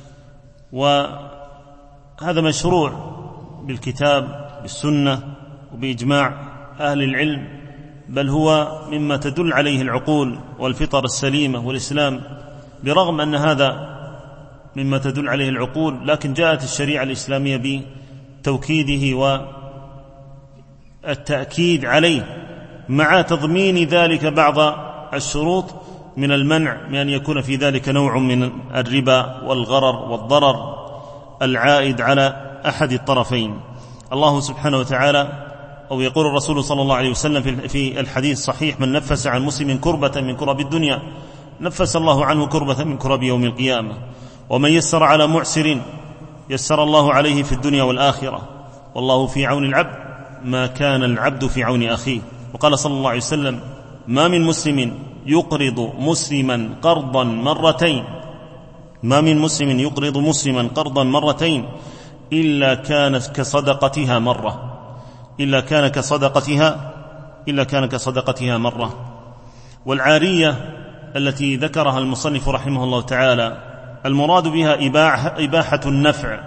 وهذا مشروع بالكتاب بالسنة وبإجماع أهل العلم، بل هو مما تدل عليه العقول والفطر السليمة والإسلام، برغم أن هذا مما تدل عليه العقول، لكن جاءت الشريعة الإسلامية بتوكيده والتأكيد عليه، مع تضمين ذلك بعض الشروط من المنع من أن يكون في ذلك نوع من الربا والغرر والضرر العائد على أحد الطرفين. الله سبحانه وتعالى أو يقول الرسول صلى الله عليه وسلم في الحديث الصحيح: من نفس عن مسلم كربة من كرب الدنيا نفس الله عنه كربة من كرب يوم القيامة، ومن يسر على معسر يسر الله عليه في الدنيا والآخرة، والله في عون العبد ما كان العبد في عون أخيه. وقال صلى الله عليه وسلم: ما من مسلم يقرض مسلما قرضا مرتين ما من مسلم يقرض مسلما قرضا مرتين إلا كانت كصدقتها مرة إلا كان كصدقتها إلا كان كصدقتها مرة. والعارية التي ذكرها المصنف رحمه الله تعالى المراد بها إباحة النفع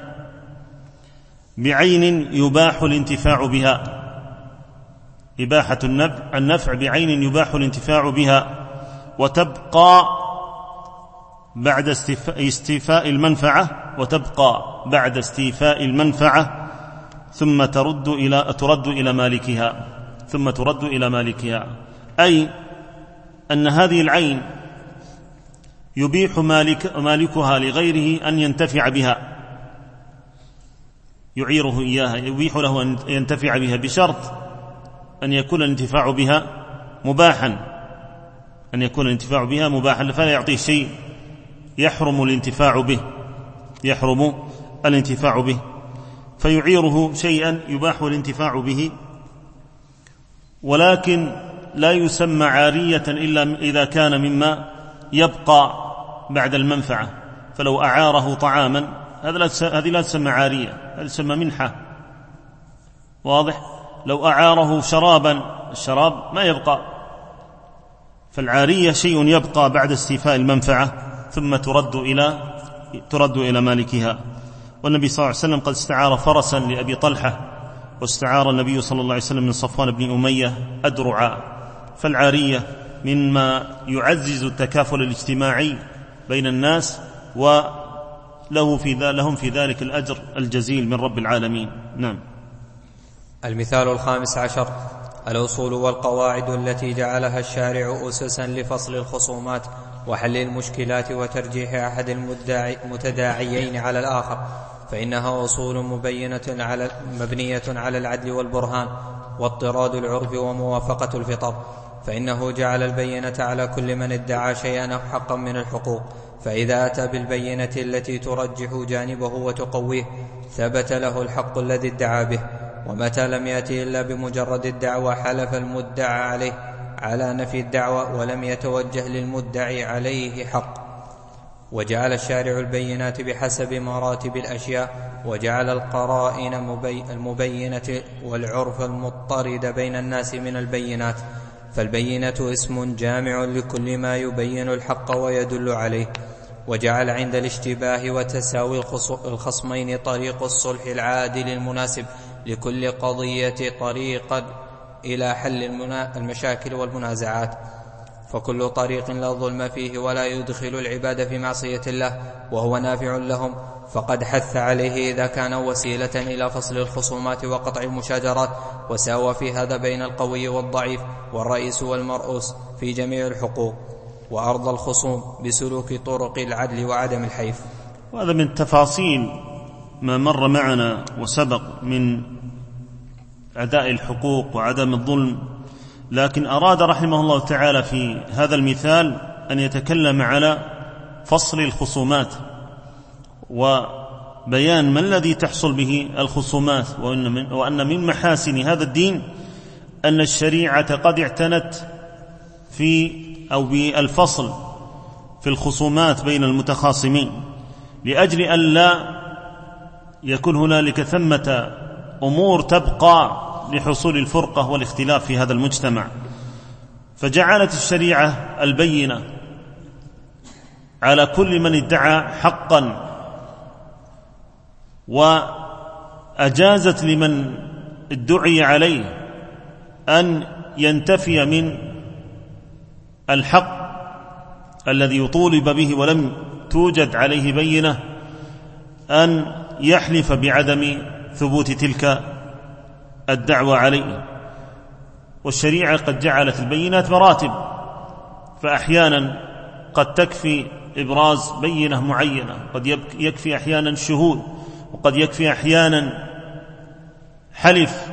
بعين يباح الانتفاع بها إباحة النفع بعين يباح الانتفاع بها، وتبقى بعد استيفاء المنفعة وتبقى بعد استيفاء المنفعة ثم ترد إلى ترد إلى مالكها ثم ترد إلى مالكها أي أن هذه العين يبيح مالك مالكها لغيره أن ينتفع بها، يعيره إياها، يبيح له أن ينتفع بها بشرط أن يكون الانتفاع بها مباحا أن يكون الانتفاع بها مباحا فلا يعطيه شيء يحرم الانتفاع به يحرم الانتفاع به فيعيره شيئا يباح الانتفاع به، ولكن لا يسمى عارية إلا إذا كان مما يبقى بعد المنفعة. فلو أعاره طعاما هذه لا تسمى عارية، هذه تسمى منحة، واضح؟ لو أعاره شرابا الشراب ما يبقى، فالعارية شيء يبقى بعد استيفاء المنفعة ثم ترد إلى ترد إلى مالكها. والنبي صلى الله عليه وسلم قد استعار فرسا لأبي طلحة، واستعار النبي صلى الله عليه وسلم من صفوان بن أمية أدرعا. فالعارية مما يعزز التكافل الاجتماعي بين الناس، وله في لهم في ذلك الأجر الجزيل من رب العالمين. نعم. المثال الخامس عشر الأصول والقواعد التي جعلها الشارع أسسا لفصل الخصومات وحل المشكلات وترجيح أحد المتداعيين على الآخر، فإنها أصول مبينة على مبنية على العدل والبرهان واضطراد العرف وموافقة الفطر، فإنه جعل البينة على كل من ادعى شيئا أو حقا من الحقوق، فإذا أتى بالبينة التي ترجح جانبه وتقويه ثبت له الحق الذي ادعى به، ومتى لم يأتي إلا بمجرد الدعوى حلف المدعى عليه على نفي الدعوى ولم يتوجه للمدعي عليه حق. وجعل الشارع البينات بحسب مراتب الأشياء، وجعل القرائن المبينة والعرف المضطرد بين الناس من البينات، فالبينة اسم جامع لكل ما يبين الحق ويدل عليه، وجعل عند الاشتباه وتساوي الخصمين طريق الصلح العادل المناسب لكل قضية طريقا إلى حل المشاكل والمنازعات، فكل طريق لا ظلم فيه ولا يدخل العباد في معصية الله وهو نافع لهم فقد حث عليه إذا كان وسيلة إلى فصل الخصومات وقطع المشاجرات، وساوى في هذا بين القوي والضعيف والرئيس والمرؤوس في جميع الحقوق، وأرضى الخصوم بسلوك طرق العدل وعدم الحيف. وهذا من تفاصيل ما مر معنا وسبق من أداء الحقوق وعدم الظلم، لكن أراد رحمه الله تعالى في هذا المثال أن يتكلم على فصل الخصومات وبيان ما الذي تحصل به الخصومات، وأن من محاسن هذا الدين أن الشريعة قد اعتنت في أو بالفصل في الخصومات بين المتخاصمين لأجل أن لا يكون هنالك ثمة أمور تبقى لحصول الفرقة والاختلاف في هذا المجتمع، فجعلت الشريعة البينة على كل من ادعى حقا، وأجازت لمن ادعي عليه أن ينتفي من الحق الذي يطولب به ولم توجد عليه بينة أن يحلف بعدم ثبوت تلك الدعوة عليه. والشريعة قد جعلت البينات مراتب، فأحيانا قد تكفي إبراز بينة معينة، قد يكفي أحيانا شهود، وقد يكفي أحيانا حلف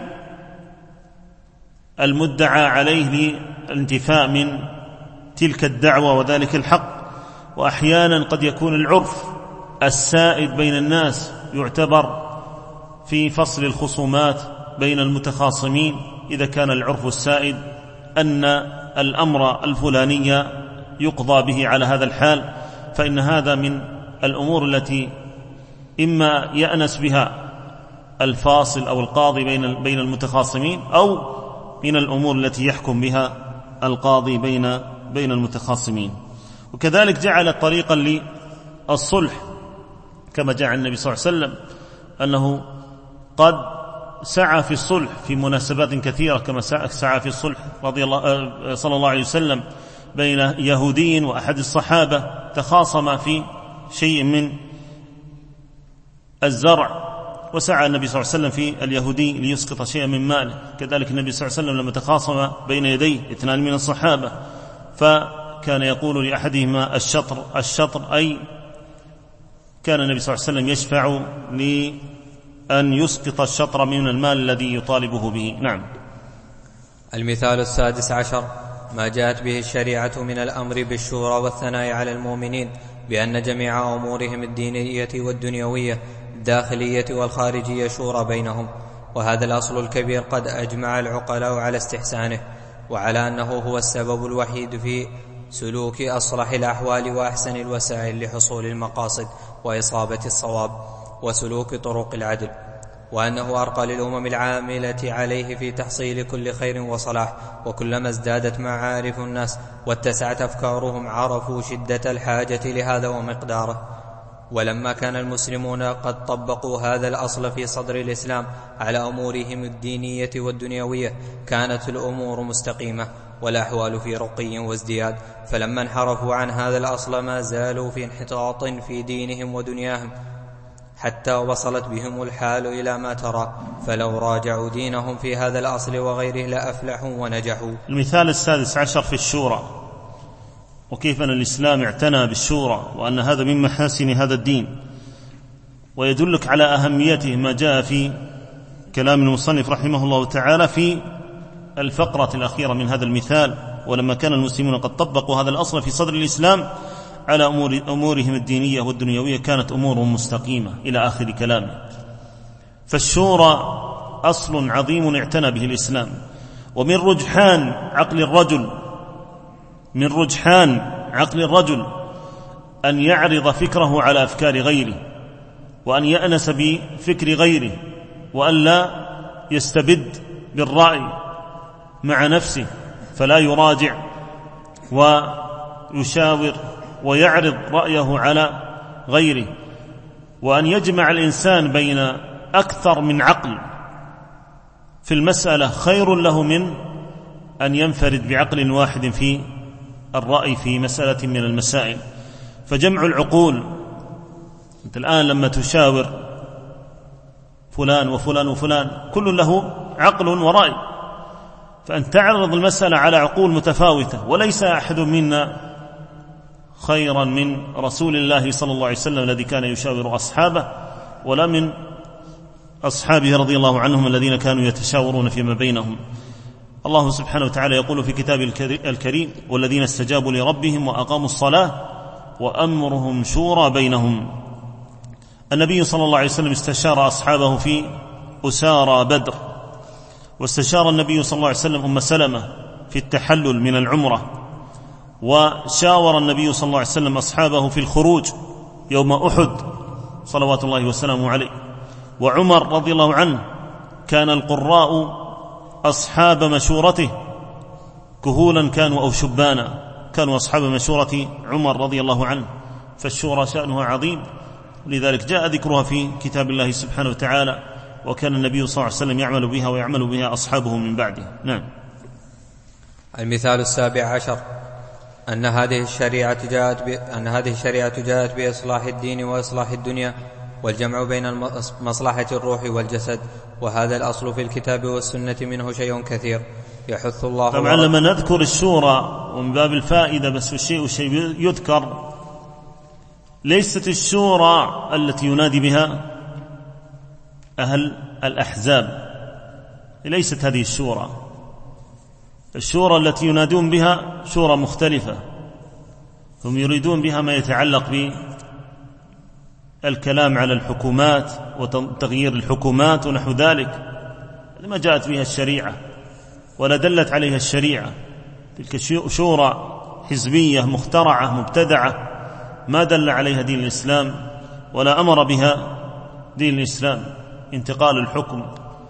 المدعى عليه للانتفاء من تلك الدعوة وذلك الحق، وأحيانا قد يكون العرف السائد بين الناس يعتبر في فصل الخصومات بين المتخاصمين إذا كان العرف السائد أن الأمر الفلاني يقضى به على هذا الحال، فإن هذا من الأمور التي إما يأنس بها الفاصل أو القاضي بين بين المتخاصمين، أو من الأمور التي يحكم بها القاضي بين بين المتخاصمين. وكذلك جعل طريقا للصلح كما جاء النبي صلى الله عليه وسلم أنه قد سعى في الصلح في مناسبات كثيرة، كما سعى في الصلح رضي الله صلى الله عليه وسلم بين يهودي وأحد الصحابة تخاصم في شيء من الزرع، وسعى النبي صلى الله عليه وسلم في اليهودي ليسقط شيئا من ماله. كذلك النبي صلى الله عليه وسلم لما تخاصم بين يديه اثنان من الصحابة فكان يقول لأحدهما الشطر الشطر أي كان النبي صلى الله عليه وسلم يشفع لأن يسقط الشطر من المال الذي يطالبه به. نعم. المثال السادس عشر ما جاءت به الشريعة من الأمر بالشورى والثناء على المؤمنين بأن جميع أمورهم الدينية والدنيوية الداخلية والخارجية شورى بينهم، وهذا الأصل الكبير قد أجمع العقلاء على استحسانه، وعلى أنه هو السبب الوحيد في سلوك أصلح الأحوال وأحسن الوسائل لحصول المقاصد وإصابة الصواب وسلوك طرق العدل، وأنه أرقى للأمم العاملة عليه في تحصيل كل خير وصلاح. وكلما ازدادت معارف الناس واتسعت أفكارهم عرفوا شدة الحاجة لهذا ومقداره. ولما كان المسلمون قد طبقوا هذا الأصل في صدر الإسلام على أمورهم الدينية والدنيوية كانت الأمور مستقيمة والأحوال في رقي وازدياد، فلما انحرفوا عن هذا الأصل ما زالوا في انحطاط في دينهم ودنياهم حتى وصلت بهم الحال إلى ما ترى، فلو راجعوا دينهم في هذا الأصل وغيره لأفلحوا ونجحوا. المثال السادس عشر في الشورى، وكيف أن الإسلام اعتنى بالشورى وأن هذا من محاسن هذا الدين، ويدلك على أهميته ما جاء في كلام المصنف رحمه الله تعالى في الفقرة الأخيرة من هذا المثال. ولما كان المسلمون قد طبقوا هذا الأصل في صدر الإسلام على أمور أمورهم الدينية والدنيوية كانت أمورهم مستقيمة إلى آخر كلامه. فالشورى أصل عظيم اعتنى به الإسلام، ومن رجحان عقل الرجل من رجحان عقل الرجل أن يعرض فكره على أفكار غيره، وأن يأنس بفكر غيره، وأن لا يستبد بالرأي مع نفسه، فلا يراجع ويشاور ويعرض رأيه على غيره، وأن يجمع الإنسان بين أكثر من عقل في المسألة خير له من أن ينفرد بعقل واحد في الرأي في مسألة من المسائل. فجمع العقول، أنت الآن لما تشاور فلان وفلان وفلان كل له عقل ورأي، فأن تعرض المسألة على عقول متفاوتة، وليس أحد منا خيرا من رسول الله صلى الله عليه وسلم الذي كان يشاور أصحابه، ولا من أصحابه رضي الله عنهم الذين كانوا يتشاورون فيما بينهم. الله سبحانه وتعالى يقول في كتابه الكريم: والذين استجابوا لربهم وأقاموا الصلاة وأمرهم شورى بينهم. النبي صلى الله عليه وسلم استشار أصحابه في أسارى بدر، واستشار النبي صلى الله عليه وسلم أم سلمة في التحلل من العمرة، وشاور النبي صلى الله عليه وسلم أصحابه في الخروج يوم أحد صلوات الله وسلامه عليه. وعمر رضي الله عنه كان القراء أصحاب مشورته، كهولا كانوا أو شبانا، كانوا أصحاب مشورة عمر رضي الله عنه، فالشورى شأنها عظيم، لذلك جاء ذكرها في كتاب الله سبحانه وتعالى، وكان النبي صلى الله عليه وسلم يعمل بها ويعمل بها أصحابه من بعده. نعم. المثال السابع عشر أن هذه الشريعة جاءت أن هذه الشريعة جاءت بإصلاح الدين وإصلاح الدنيا، والجمع بين مصلحة الروح والجسد، وهذا الأصل في الكتاب والسنة، منه شيء كثير يحث الله. طبعا لما نذكر الشورى ومن باب الفائدة بس الشيء والشيء يذكر، ليست الشورى التي ينادي بها أهل الأحزاب، ليست هذه الشورى. الشورى التي ينادون بها شورى مختلفة، هم يريدون بها ما يتعلق بالكلام على الحكومات وتغيير الحكومات ونحو ذلك، لما جاءت بها الشريعة ولا دلت عليها الشريعة. تلك شورى حزبية مخترعة مبتدعة ما دل عليها دين الإسلام ولا أمر بها دين الإسلام. انتقال الحكم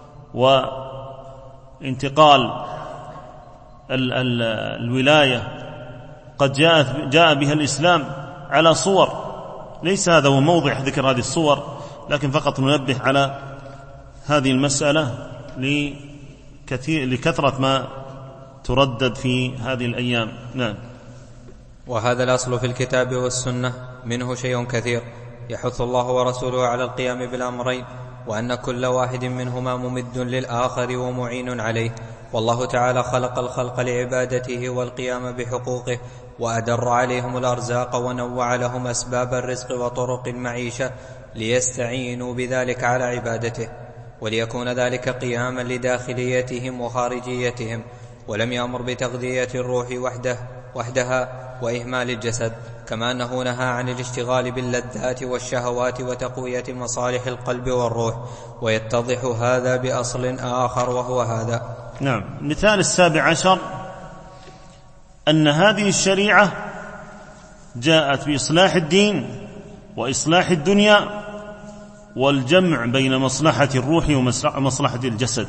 وانتقال ال ال الولاية قد جاء, جاء بها الإسلام على صور، ليس هذا هو موضع ذكر هذه الصور، لكن فقط ننبه على هذه المسألة لكثير لكثرة ما تردد في هذه الأيام. نعم. وهذا الأصل في الكتاب والسنة، منه شيء كثير يحث الله ورسوله على القيام بالأمرين، وأن كل واحد منهما ممد للآخر ومعين عليه. والله تعالى خلق الخلق لعبادته والقيام بحقوقه، وأدر عليهم الأرزاق، ونوع لهم أسباب الرزق وطرق المعيشة ليستعينوا بذلك على عبادته، وليكون ذلك قياما لداخليتهم وخارجيتهم. ولم يأمر بتغذية الروح وحده وحدها وإهمال الجسد، كما أنه نهى عن الاشتغال باللذات والشهوات وتقوية مصالح القلب والروح. ويتضح هذا بأصل آخر وهو هذا. نعم. المثال السابع عشر أن هذه الشريعة جاءت بإصلاح الدين وإصلاح الدنيا والجمع بين مصلحة الروح ومصلحة الجسد،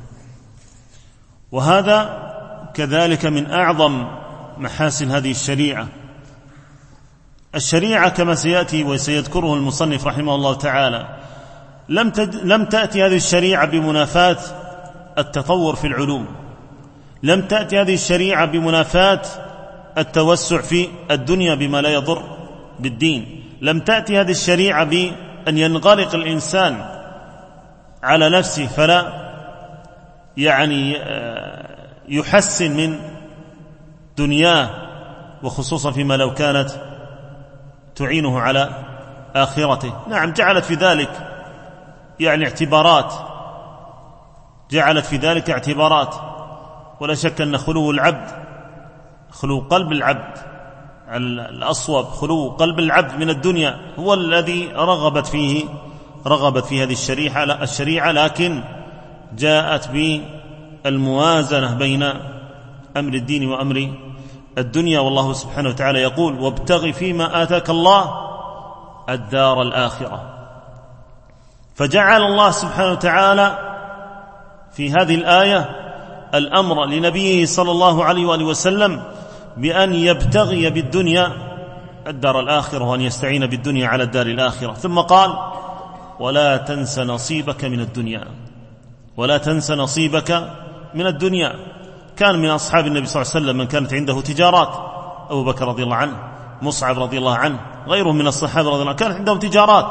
وهذا كذلك من أعظم محاسن هذه الشريعة. الشريعة كما سيأتي وسيذكره المصنف رحمه الله تعالى لم, تد... لم تأتي هذه الشريعة بمنافاة التطور في العلوم، لم تأتي هذه الشريعة بمنافاة التوسع في الدنيا بما لا يضر بالدين، لم تأتي هذه الشريعة بأن ينغلق الإنسان على نفسه فلا يعني يحسن من دنياه، وخصوصا فيما لو كانت تعينه على آخرته. نعم، جعلت في ذلك يعني اعتبارات، جعلت في ذلك اعتبارات، ولا شك أن خلو العبد، خلو قلب العبد الأصوب، خلو قلب العبد من الدنيا هو الذي رغبت فيه رغبت في هذه الشريعة الشريعة لكن جاءت بالموازنة بين أمر الدين وأمر الدنيا. والله سبحانه وتعالى يقول: وابتغ فيما آتاك الله الدار الآخرة. فجعل الله سبحانه وتعالى في هذه الآية الأمر لنبيه صلى الله عليه وآله وسلم بأن يبتغي بالدنيا الدار الآخرة وأن يستعين بالدنيا على الدار الآخرة. ثم قال ولا تنس نصيبك من الدنيا، ولا تنس نصيبك من الدنيا. كان من أصحاب النبي صلى الله عليه وسلم من كانت عنده تجارات، أبو بكر رضي الله عنه، مصعب رضي الله عنه، غيرهم من الصحابة رضي الله عنه كانت عندهم تجارات،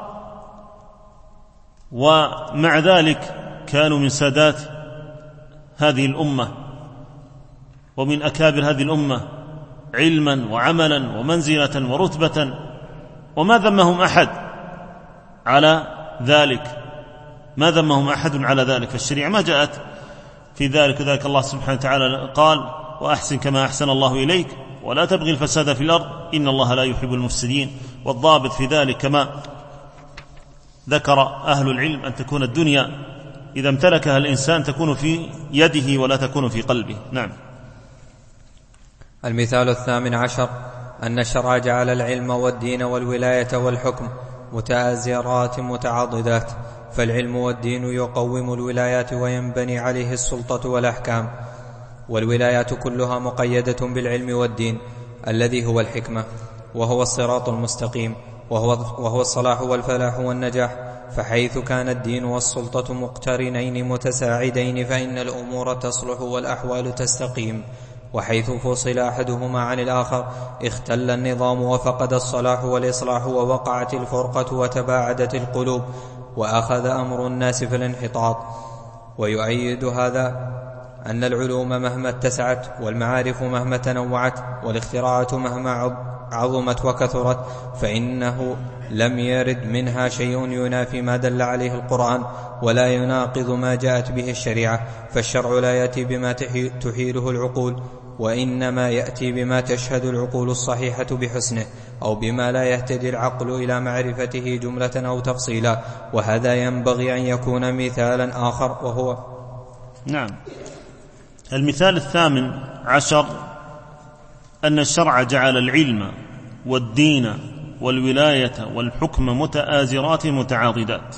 ومع ذلك كانوا من سادات هذه الأمة ومن أكابر هذه الأمة علما وعملا ومنزلة ورتبة، وما ذمهم أحد على ذلك، ما ذمهم أحد على ذلك. فالشريعة ما جاءت في ذلك. وذلك الله سبحانه وتعالى قال وأحسن كما أحسن الله إليك ولا تبغي الفساد في الأرض إن الله لا يحب المفسدين. والضابط في ذلك كما ذكر أهل العلم أن تكون الدنيا إذا امتلكها الإنسان تكون في يده ولا تكون في قلبه. نعم. المثال الثامن عشر أن الشرع جعل العلم والدين والولاية والحكم متآزرات متعاضدات، فالعلم والدين يقوم الولايات وينبني عليه السلطة والأحكام، والولايات كلها مقيدة بالعلم والدين الذي هو الحكمة، وهو الصراط المستقيم، وهو, وهو الصلاح والفلاح والنجاح. فحيث كان الدين والسلطة مقترنين متساعدين فإن الأمور تصلح والأحوال تستقيم، وحيث فصل أحدهما عن الآخر اختل النظام وفقد الصلاح والإصلاح ووقعت الفرقة وتباعدت القلوب وأخذ أمر الناس في الانحطاط. ويؤيد هذا أن العلوم مهما اتسعت والمعارف مهما تنوعت والاختراعات مهما عظمت وكثرت فإنه لم يرد منها شيء ينافي ما دل عليه القرآن ولا يناقض ما جاءت به الشريعة. فالشرع لا يأتي بما تحيله العقول، وإنما يأتي بما تشهد العقول الصحيحة بحسنه، أو بما لا يهتدي العقل إلى معرفته جملة أو تفصيلا. وهذا ينبغي أن يكون مثالا آخر وهو نعم. المثال الثامن عشر أن الشرع جعل العلم والدين والولاية والحكم متآزرات متعاضدات.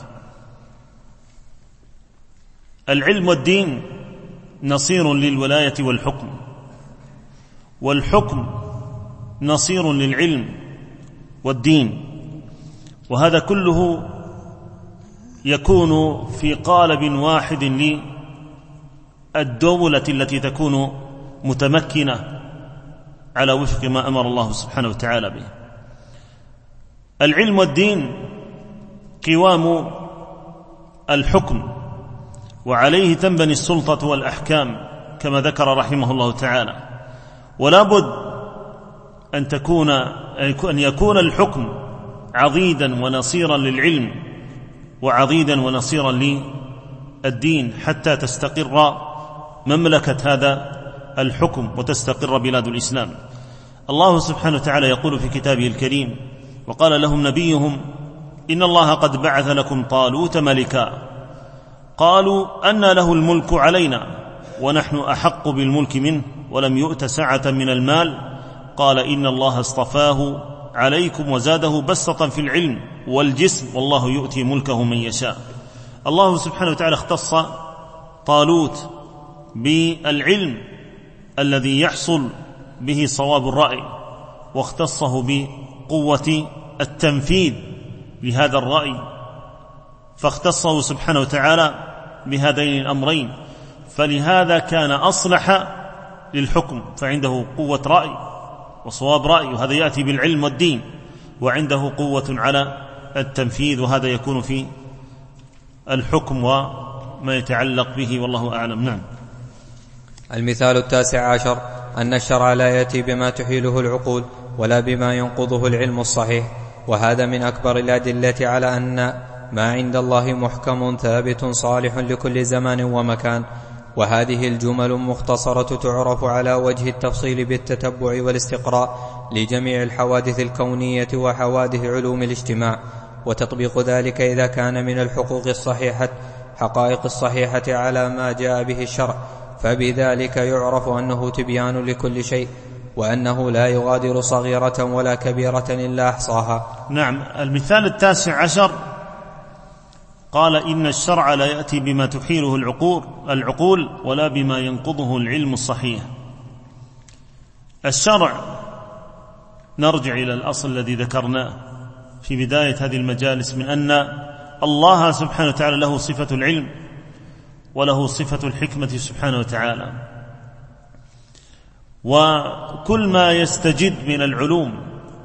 العلم والدين نصير للولاية والحكم، والحكم نصير للعلم والدين، وهذا كله يكون في قالب واحد للدولة التي تكون متمكنة على وفق ما أمر الله سبحانه وتعالى به. العلم والدين قوام الحكم، وعليه تنبني السلطة والأحكام كما ذكر رحمه الله تعالى. ولا بد أن تكون أن يكون الحكم عضيدا ونصيرا للعلم وعضيدا ونصيرا للدين حتى تستقر مملكة هذا الحكم وتستقر بلاد الإسلام. الله سبحانه وتعالى يقول في كتابه الكريم وقال لهم نبيهم إن الله قد بعث لكم طالوت ملكا قالوا أن له الملك علينا ونحن أحق بالملك منه ولم يؤت سعة من المال قال إن الله اصطفاه عليكم وزاده بسطا في العلم والجسم والله يؤتي ملكه من يشاء. الله سبحانه وتعالى اختص طالوت بالعلم الذي يحصل به صواب الرأي، واختصه بقوة التنفيذ لهذا الرأي، فاختصه سبحانه وتعالى بهذين الأمرين، فلهذا كان أصلح للحكم، فعنده قوة رأي وصواب رأي، وهذا يأتي بالعلم والدين، وعنده قوة على التنفيذ، وهذا يكون في الحكم وما يتعلق به، والله أعلم. نعم. المثال التاسع عشر أن الشرع لا يأتي بما تحيله العقول ولا بما ينقضه العلم الصحيح، وهذا من أكبر الأدلة على أن ما عند الله محكم ثابت صالح لكل زمان ومكان. وهذه الجمل مختصرة تعرف على وجه التفصيل بالتتبع والاستقراء لجميع الحوادث الكونية وحوادث علوم الاجتماع، وتطبيق ذلك إذا كان من الحقوق الصحيحة حقائق الصحيحة على ما جاء به الشرع، فبذلك يعرف أنه تبيان لكل شيء، وأنه لا يغادر صغيرة ولا كبيرة إلا أحصاها. نعم. المثال التاسع عشر قال إن الشرع لا يأتي بما تحيله العقول, العقول ولا بما ينقضه العلم الصحيح. الشرع نرجع إلى الأصل الذي ذكرناه في بداية هذه المجالس من أن الله سبحانه وتعالى له صفة العلم وله صفة الحكمة سبحانه وتعالى، وكل ما يستجد من العلوم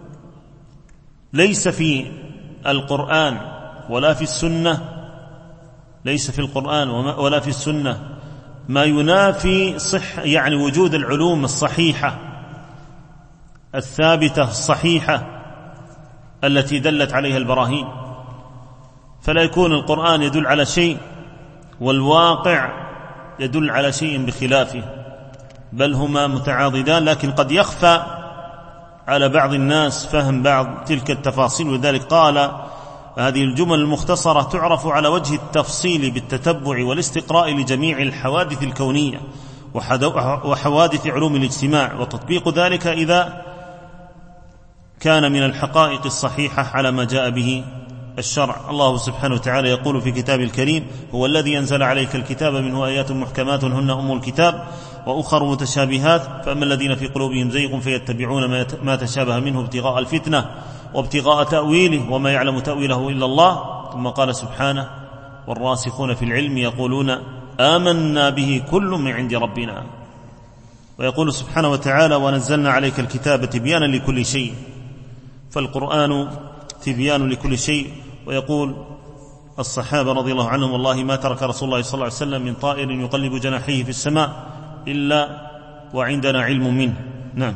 ليس في القرآن ولا في السنة ليس في القرآن ولا في السنة ما ينافي صح يعني وجود العلوم الصحيحة الثابتة الصحيحة التي دلت عليها البراهين. فلا يكون القرآن يدل على شيء والواقع يدل على شيء بخلافه، بل هما متعاضدان، لكن قد يخفى على بعض الناس فهم بعض تلك التفاصيل. ولذلك قال هذه الجمل المختصرة تعرف على وجه التفصيل بالتتبع والاستقراء لجميع الحوادث الكونية وحوادث علوم الاجتماع، وتطبيق ذلك إذا كان من الحقائق الصحيحة على ما جاء به الشرع. الله سبحانه وتعالى يقول في كتابه الكريم: هو الذي أنزل عليك الكتاب منه آيات محكمات هن أم الكتاب وأخر متشابهات فأما الذين في قلوبهم زيغ فيتبعون ما تشابه منه ابتغاء الفتنة وابتغاء تأويله وما يعلم تأويله إلا الله. ثم قال سبحانه: والراسخون في العلم يقولون آمنا به كل من عند ربنا. ويقول سبحانه وتعالى: ونزلنا عليك الكتاب تبيانا لكل شيء، فالقرآن تبيان لكل شيء. ويقول الصحابة رضي الله عنهم: والله ما ترك رسول الله صلى الله عليه وسلم من طائر يقلب جناحيه في السماء إلا وعندنا علم منه. نعم.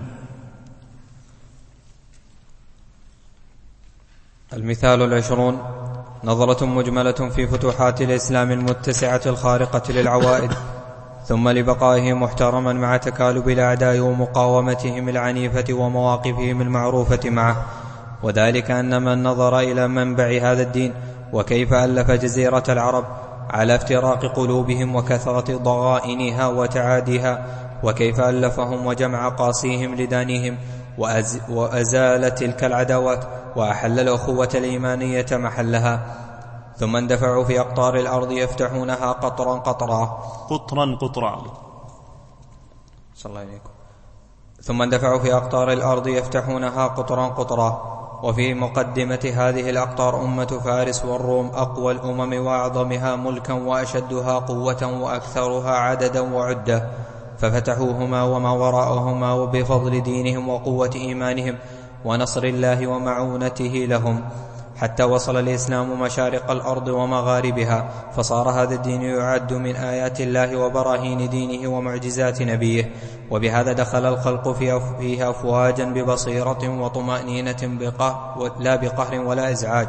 المثال العشرون: نظرة مجملة في فتوحات الإسلام المتسعة الخارقة للعوائد، ثم لبقائه محترما مع تكالب الأعداء ومقاومتهم العنيفة ومواقفهم المعروفة معه. وذلك أن من نظر إلى منبع هذا الدين وكيف ألف جزيرة العرب على افتراق قلوبهم وكثرة ضغائنها وتعاديها، وكيف ألفهم وجمع قاسيهم لدانهم وأز وأزال تلك العداوات وأحل الأخوة الإيمانية محلها، ثم اندفعوا في أقطار الأرض يفتحونها قطرا قطرا قطرا قطرا صلى الله عليكم ثم اندفعوا في أقطار الأرض يفتحونها قطرا قطرا. وفي مقدمة هذه الأقطار أمة فارس والروم، أقوى الأمم وأعظمها ملكا وأشدها قوة وأكثرها عددا وعدة، ففتحوهما وما وراءهما وبفضل دينهم وقوة إيمانهم ونصر الله ومعونته لهم، حتى وصل الإسلام مشارق الأرض ومغاربها، فصار هذا الدين يعد من آيات الله وبراهين دينه ومعجزات نبيه. وبهذا دخل الخلق فيه أفواجا ببصيرة وطمأنينة بقهر لا بقهر ولا إزعاج.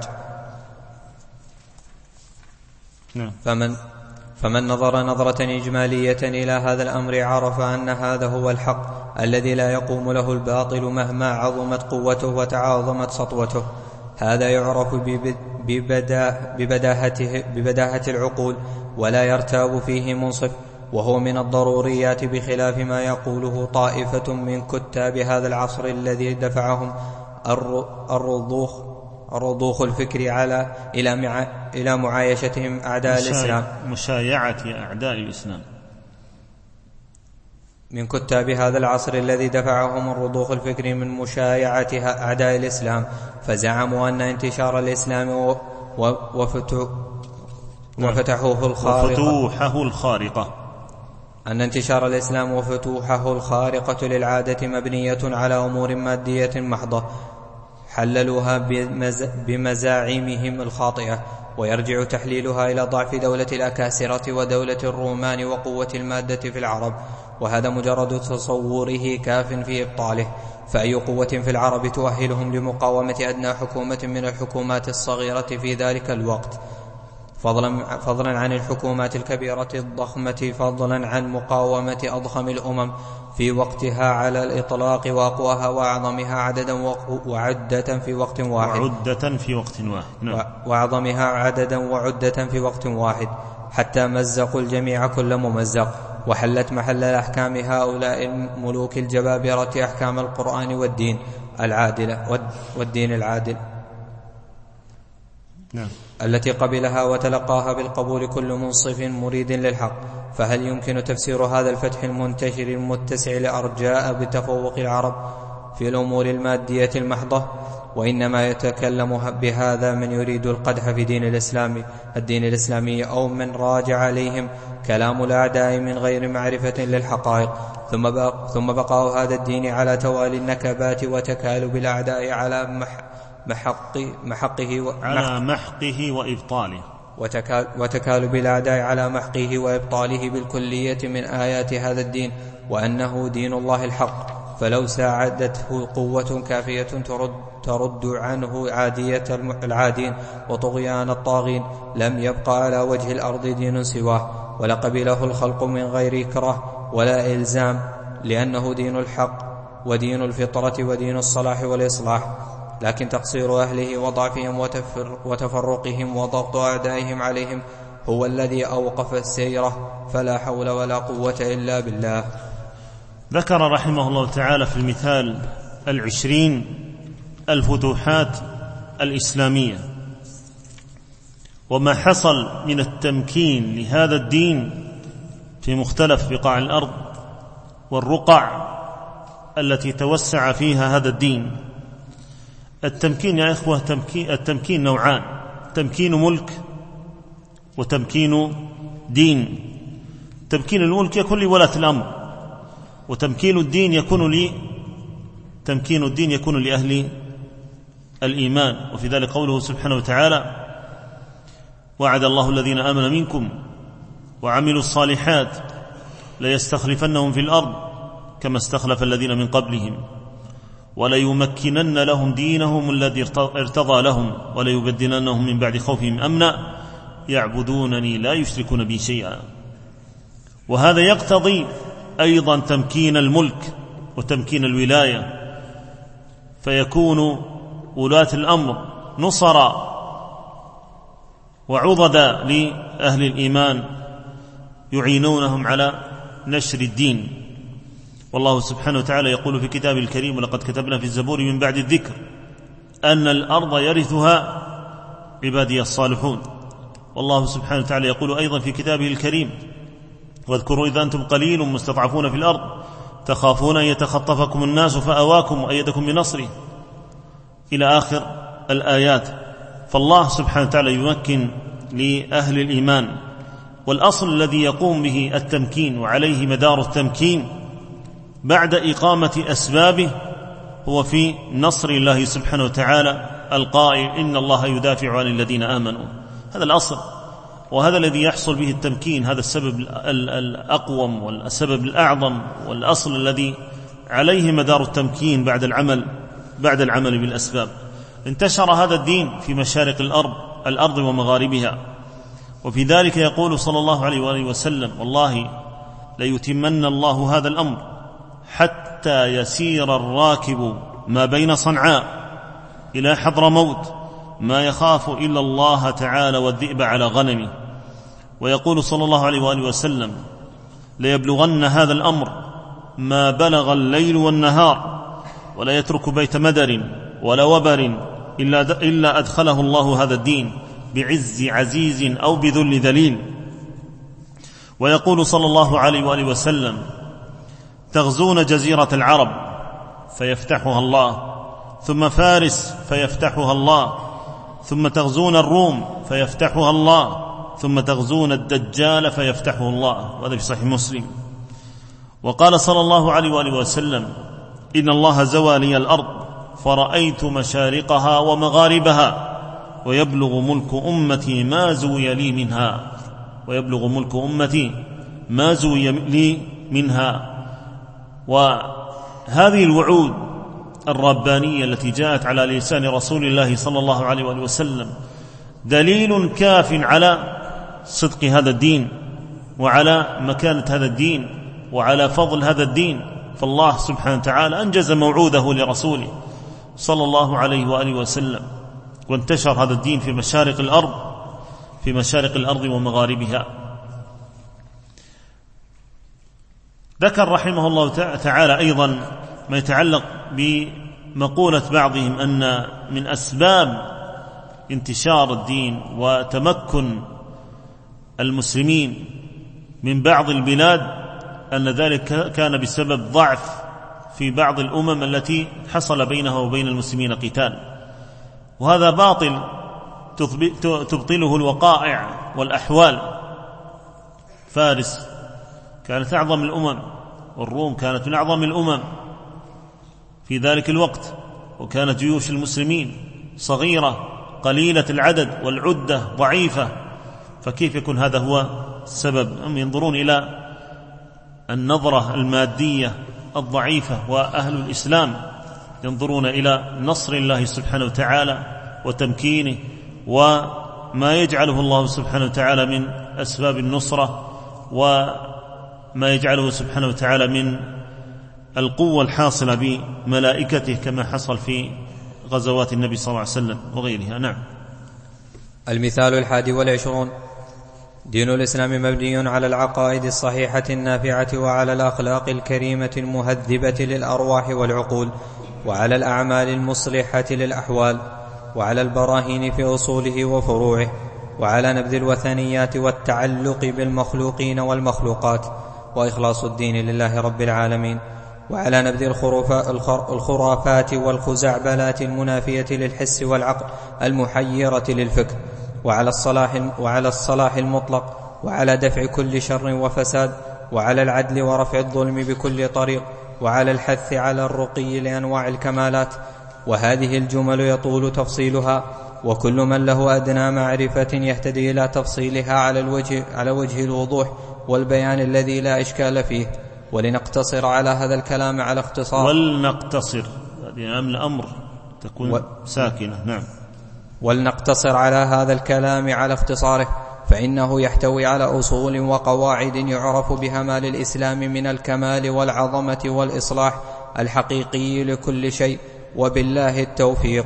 فمن فمن نظر نظرة إجمالية إلى هذا الأمر عرف أن هذا هو الحق الذي لا يقوم له الباطل مهما عظمت قوته وتعاظمت سطوته. هذا يعرف ببداهته ببداهة العقول ولا يرتاب فيه منصف، وهو من الضروريات، بخلاف ما يقوله طائفة من كتاب هذا العصر الذي دفعهم الرضوخ الرضوخ الفكري على إلى مع إلى معايشتهم أعداء الإسلام مشايعة أعداء الإسلام من كتاب هذا العصر الذي دفعهم الرضوخ الفكري من مشايعة أعداء الإسلام، فزعموا أن انتشار الإسلام وفتحوه الخارقة وفتوحه الخارقة أن انتشار الإسلام وفتوحه الخارقة للعادة مبنية على أمور مادية محضة حللوها بمزاعمهم الخاطئة، ويرجع تحليلها إلى ضعف دولة الأكاسرة ودولة الرومان وقوة المادة في العرب، وهذا مجرد تصوره كاف في إبطاله. فأي قوة في العرب تؤهلهم لمقاومة أدنى حكومة من الحكومات الصغيرة في ذلك الوقت، فضلا, فضلا عن الحكومات الكبيرة الضخمة، فضلا عن مقاومة أضخم الأمم في وقتها على الإطلاق، وأقواها وأعظمها عددا وعدة في وقت واحد وعدة في وقت واحد نعم. وأعظمها عددا وعدة في وقت واحد، حتى مزقوا الجميع كل ممزق، وحلت محل الأحكام هؤلاء الملوك الجبابرة أحكام القرآن والدين العادلة والدين العادل نعم. التي قبلها وتلقاها بالقبول كل منصف مريد للحق. فهل يمكن تفسير هذا الفتح المنتشر المتسع لأرجاء بتفوق العرب في الأمور المادية المحضة، وإنما يتكلم بهذا من يريد القدح في دين الإسلام الدين الإسلامي أو من راجع عليهم كلام الأعداء من غير معرفة للحقائق، ثم بق ثم بقاء هذا الدين على توالي النكبات وتكالب الأعداء على مح محق محقه و على محقه وإبطاله وتكالب الأعداء على محقه وإبطاله بالكلية من آيات هذا الدين، وأنه دين الله الحق. فلو ساعدته قوة كافية ترد, ترد عنه عادية العادين وطغيان الطاغين لم يبقى على وجه الأرض دين سواه، ولقبله الخلق من غير إكراه ولا إلزام، لأنه دين الحق ودين الفطرة ودين الصلاح والإصلاح. لكن تقصير أهله وضعفهم وتفرقهم وضغط أعدائهم عليهم هو الذي أوقف السيرة، فلا حول ولا قوة إلا بالله. ذكر رحمه الله تعالى في المثال العشرين الفتوحات الإسلامية وما حصل من التمكين لهذا الدين في مختلف بقاع الأرض والرقع التي توسع فيها هذا الدين. التمكين يا إخوة تمكين التمكين نوعان: تمكين ملك وتمكين دين. تمكين الملك يكون لولاة الأمر، وتمكين الدين يكون لي تمكين الدين يكون لأهل الإيمان. وفي ذلك قوله سبحانه وتعالى: وعد الله الذين آمنوا منكم وعملوا الصالحات ليستخلفنهم في الأرض كما استخلف الذين من قبلهم وليمكنن لهم دينهم الذي ارتضى لهم وليبدلنهم من بعد خوفهم أمنا يعبدونني لا يشركون بي شيئا. وهذا يقتضي أيضا تمكين الملك وتمكين الولاية، فيكون ولاة الأمر نصرا وعضدا لأهل الإيمان يعينونهم على نشر الدين. والله سبحانه وتعالى يقول في كتابه الكريم: ولقد كتبنا في الزبور من بعد الذكر أن الأرض يرثها عبادي الصالحون. والله سبحانه وتعالى يقول أيضا في كتابه الكريم: واذكروا إذا أنتم قليل مستضعفون في الأرض تخافون أن يتخطفكم الناس فأواكم وأيدكم بنصره، إلى آخر الآيات. فالله سبحانه وتعالى يمكن لأهل الإيمان، والأصل الذي يقوم به التمكين وعليه مدار التمكين بعد إقامة أسبابه هو في نصر الله سبحانه وتعالى القائل: إن الله يدافع عن الذين آمنوا. هذا الأصل، وهذا الذي يحصل به التمكين، هذا السبب الأقوم والسبب الأعظم والأصل الذي عليه مدار التمكين بعد العمل بعد العمل بالأسباب. انتشر هذا الدين في مشارق الأرض الأرض ومغاربها، وفي ذلك يقول صلى الله عليه وآله وسلم: والله ليتمن الله هذا الأمر حتى يسير الراكب ما بين صنعاء إلى حضرموت ما يخاف إلا الله تعالى والذئب على غنمه. ويقول صلى الله عليه وآله وسلم: ليبلغن هذا الأمر ما بلغ الليل والنهار ولا يترك بيت مدر ولا وبر إلا, إلا أدخله الله هذا الدين بعز عزيز أو بذل ذليل. ويقول صلى الله عليه وآله وسلم: تغزون جزيرة العرب فيفتحها الله، ثم فارس فيفتحها الله، ثم تغزون الروم فيفتحها الله، ثم تغزون الدجال فيفتحه الله. وهذا في صحيح مسلم. وقال صلى الله عليه وآله وسلم: إن الله زوى لي الأرض فرأيت مشارقها ومغاربها ويبلغ ملك أمتي ما زوي لي منها ويبلغ ملك أمتي ما زوي لي منها. وهذه الوعود الربانية التي جاءت على لسان رسول الله صلى الله عليه وآله وسلم دليل كاف على صدق هذا الدين وعلى مكانة هذا الدين وعلى فضل هذا الدين. فالله سبحانه وتعالى أنجز موعوده لرسوله صلى الله عليه وآله وسلم، وانتشر هذا الدين في مشارق الأرض في مشارق الأرض ومغاربها. ذكر رحمه الله تعالى أيضا ما يتعلق بمقولة بعضهم أن من أسباب انتشار الدين وتمكن المسلمين من بعض البلاد أن ذلك كان بسبب ضعف في بعض الأمم التي حصل بينها وبين المسلمين قتال، وهذا باطل تبطله الوقائع والأحوال. فارس كانت أعظم الأمم، والروم كانت من أعظم الأمم في ذلك الوقت، وكانت جيوش المسلمين صغيرة قليلة العدد والعدة ضعيفة، فكيف يكون هذا هو السبب؟ هم ينظرون إلى النظرة المادية الضعيفة، وأهل الإسلام ينظرون إلى نصر الله سبحانه وتعالى وتمكينه، وما يجعله الله سبحانه وتعالى من أسباب النصرة، وما يجعله سبحانه وتعالى من القوة الحاصلة بملائكته كما حصل في غزوات النبي صلى الله عليه وسلم وغيرها. نعم. المثال الحادي والعشرون: دين الإسلام مبني على العقائد الصحيحة النافعة، وعلى الأخلاق الكريمة المهذبة للأرواح والعقول، وعلى الأعمال المصلحة للأحوال، وعلى البراهين في أصوله وفروعه، وعلى نبذ الوثنيات والتعلق بالمخلوقين والمخلوقات، وإخلاص الدين لله رب العالمين، وعلى نبذ الخرافات والخزعبلات المنافية للحس والعقل المحيرة للفكر، وعلى الصلاح, وعلى الصلاح المطلق، وعلى دفع كل شر وفساد، وعلى العدل ورفع الظلم بكل طريق، وعلى الحث على الرقي لأنواع الكمالات. وهذه الجمل يطول تفصيلها، وكل من له أدنى معرفة يهتدي إلى تفصيلها على الوجه, على وجه الوضوح والبيان الذي لا إشكال فيه. ولنقتصر على هذا الكلام على اختصار. ولنقتصر هذه الأمر تكون و... ساكنة. نعم. ولنقتصر على هذا الكلام على اختصاره، فإنه يحتوي على أصول وقواعد يعرف بها ما للإسلام من الكمال والعظمة والإصلاح الحقيقي لكل شيء، وبالله التوفيق.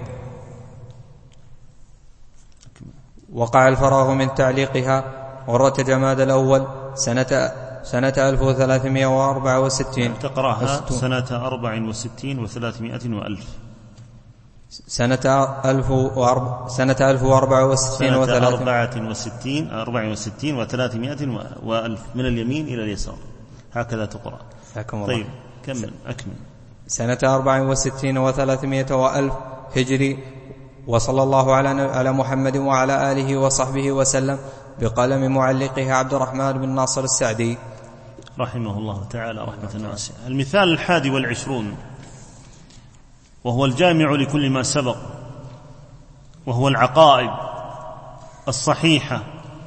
وقع الفراغ من تعليقها غرة جماد الأول سنة سنة ألف وثلاثمائة وأربعة وستين. تقرأها سنة أربع وستين وثلاثمائة وألف. سنة ألف وأربع سنة ألف وأربعة وستين سنة أربعة وستين أربع وستين وثلاثمائة وألف، من اليمين إلى اليسار، هكذا تقرأ. طيب كمل أكمل. سنة أربع وستين وثلاثمائة وألف هجري. وصلى الله على محمد وعلى آله وصحبه وسلم، بقلم معلقه عبد الرحمن بن ناصر السعدي رحمه الله تعالى رحمة واسعة. المثال الحادي والعشرون، وهو الجامع لكل ما سبق، وهو العقائد الصحيحة،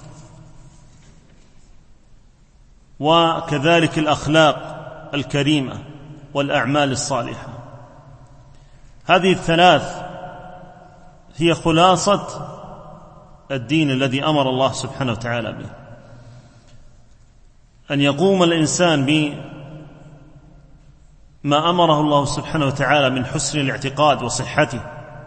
وكذلك الأخلاق الكريمة والأعمال الصالحة. هذه الثلاث هي خلاصة الدين الذي أمر الله سبحانه وتعالى به، أن يقوم الإنسان بما أمره الله سبحانه وتعالى من حسن الاعتقاد وصحته،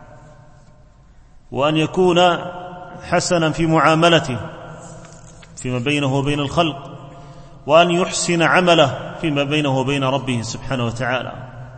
وأن يكون حسنا في معاملته فيما بينه وبين الخلق، وأن يحسن عمله فيما بينه وبين ربه سبحانه وتعالى.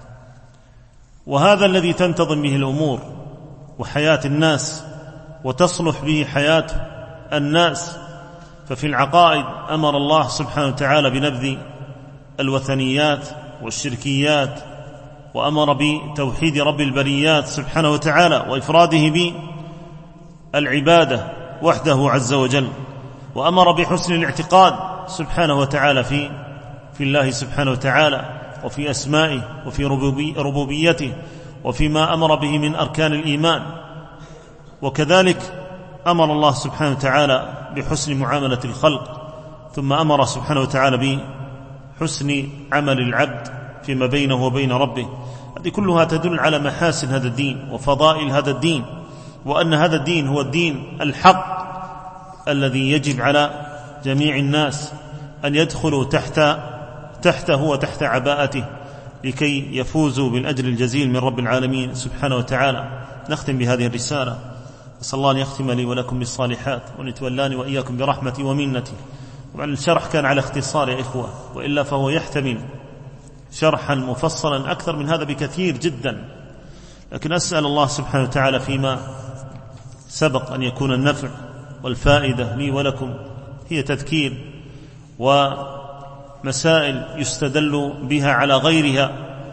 وهذا الذي تنتظم به الأمور وحياة الناس، وتصلح به حياة الناس. ففي العقائد أمر الله سبحانه وتعالى بنبذ الوثنيات والشركيات، وأمر بتوحيد رب البريات سبحانه وتعالى وإفراده بالعبادة وحده عز وجل، وأمر بحسن الاعتقاد سبحانه وتعالى في في الله سبحانه وتعالى، وفي أسمائه، وفي ربوبيته، وفيما أمر به من أركان الإيمان. وكذلك أمر الله سبحانه وتعالى بحسن معاملة الخلق، ثم أمر سبحانه وتعالى بحسن عمل العبد فيما بينه وبين ربه. هذه كلها تدل على محاسن هذا الدين وفضائل هذا الدين، وأن هذا الدين هو الدين الحق الذي يجب على جميع الناس أن يدخلوا تحت تحته وتحت عباءته لكي يفوزوا بالأجر الجزيل من رب العالمين سبحانه وتعالى. نختم بهذه الرسالة، أسأل الله أن يختم لي ولكم بالصالحات، وأن يتولاني وإياكم برحمتي ومنتي. طبعا الشرح كان على اختصار يا إخوة، وإلا فهو يحتمل شرحا مفصلا أكثر من هذا بكثير جدا، لكن أسأل الله سبحانه وتعالى فيما سبق أن يكون النفع والفائدة لي ولكم هي تذكير ومسائل يستدل بها على غيرها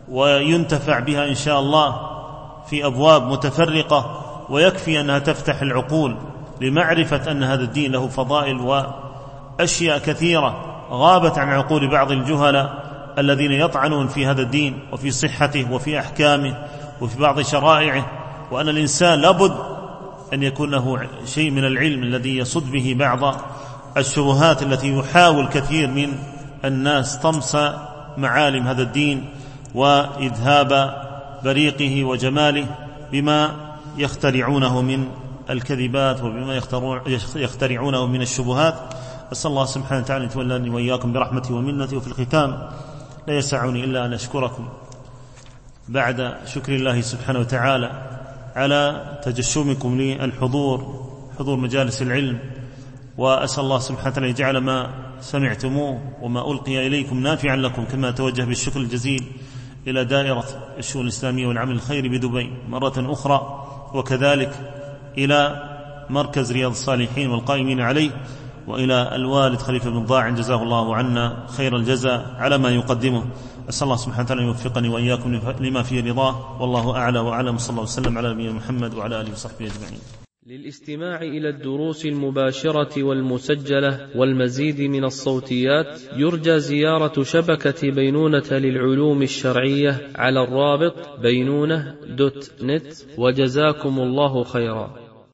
وينتفع بها إن شاء الله في أبواب متفرقة، ويكفي أنها تفتح العقول لمعرفة أن هذا الدين له فضائل وأشياء كثيرة غابت عن عقول بعض الجهلاء الذين يطعنون في هذا الدين وفي صحته وفي أحكامه وفي بعض شرائعه، وأن الإنسان لابد أن يكون له شيء من العلم الذي يصد به بعض الشبهات التي يحاول كثير من الناس طمس معالم هذا الدين وإذهاب بريقه وجماله بما يخترعونه من الكذبات وبما يخترعونه من الشبهات. أسأل الله سبحانه وتعالى أن يتولاني وإياكم برحمته ومنته. وفي الختام لا يسعني إلا أن أشكركم بعد شكر الله سبحانه وتعالى على تجشمكم للحضور، حضور مجالس العلم، وأسأل الله سبحانه وتعالى يجعل ما سمعتموه وما ألقي إليكم نافعا لكم، كما توجه بالشكر الجزيل إلى دائرة الشؤون الإسلامية والعمل الخيري بدبي مرة أخرى، وكذلك إلى مركز رياض الصالحين والقائمين عليه، وإلى الوالد خليفة بن ضاع جزاه الله عنا خير الجزاء على ما يقدمه. أسأل الله سبحانه وتعالى يوفقني وإياكم لما فيه رضاه، والله أعلى وأعلم. صلى الله وسلم على نبينا محمد وعلى آله وصحبه أجمعين. للاستماع إلى الدروس المباشرة والمسجلة والمزيد من الصوتيات يرجى زيارة شبكة بينونة للعلوم الشرعية على الرابط بينونة دوت نت، وجزاكم الله خيرا.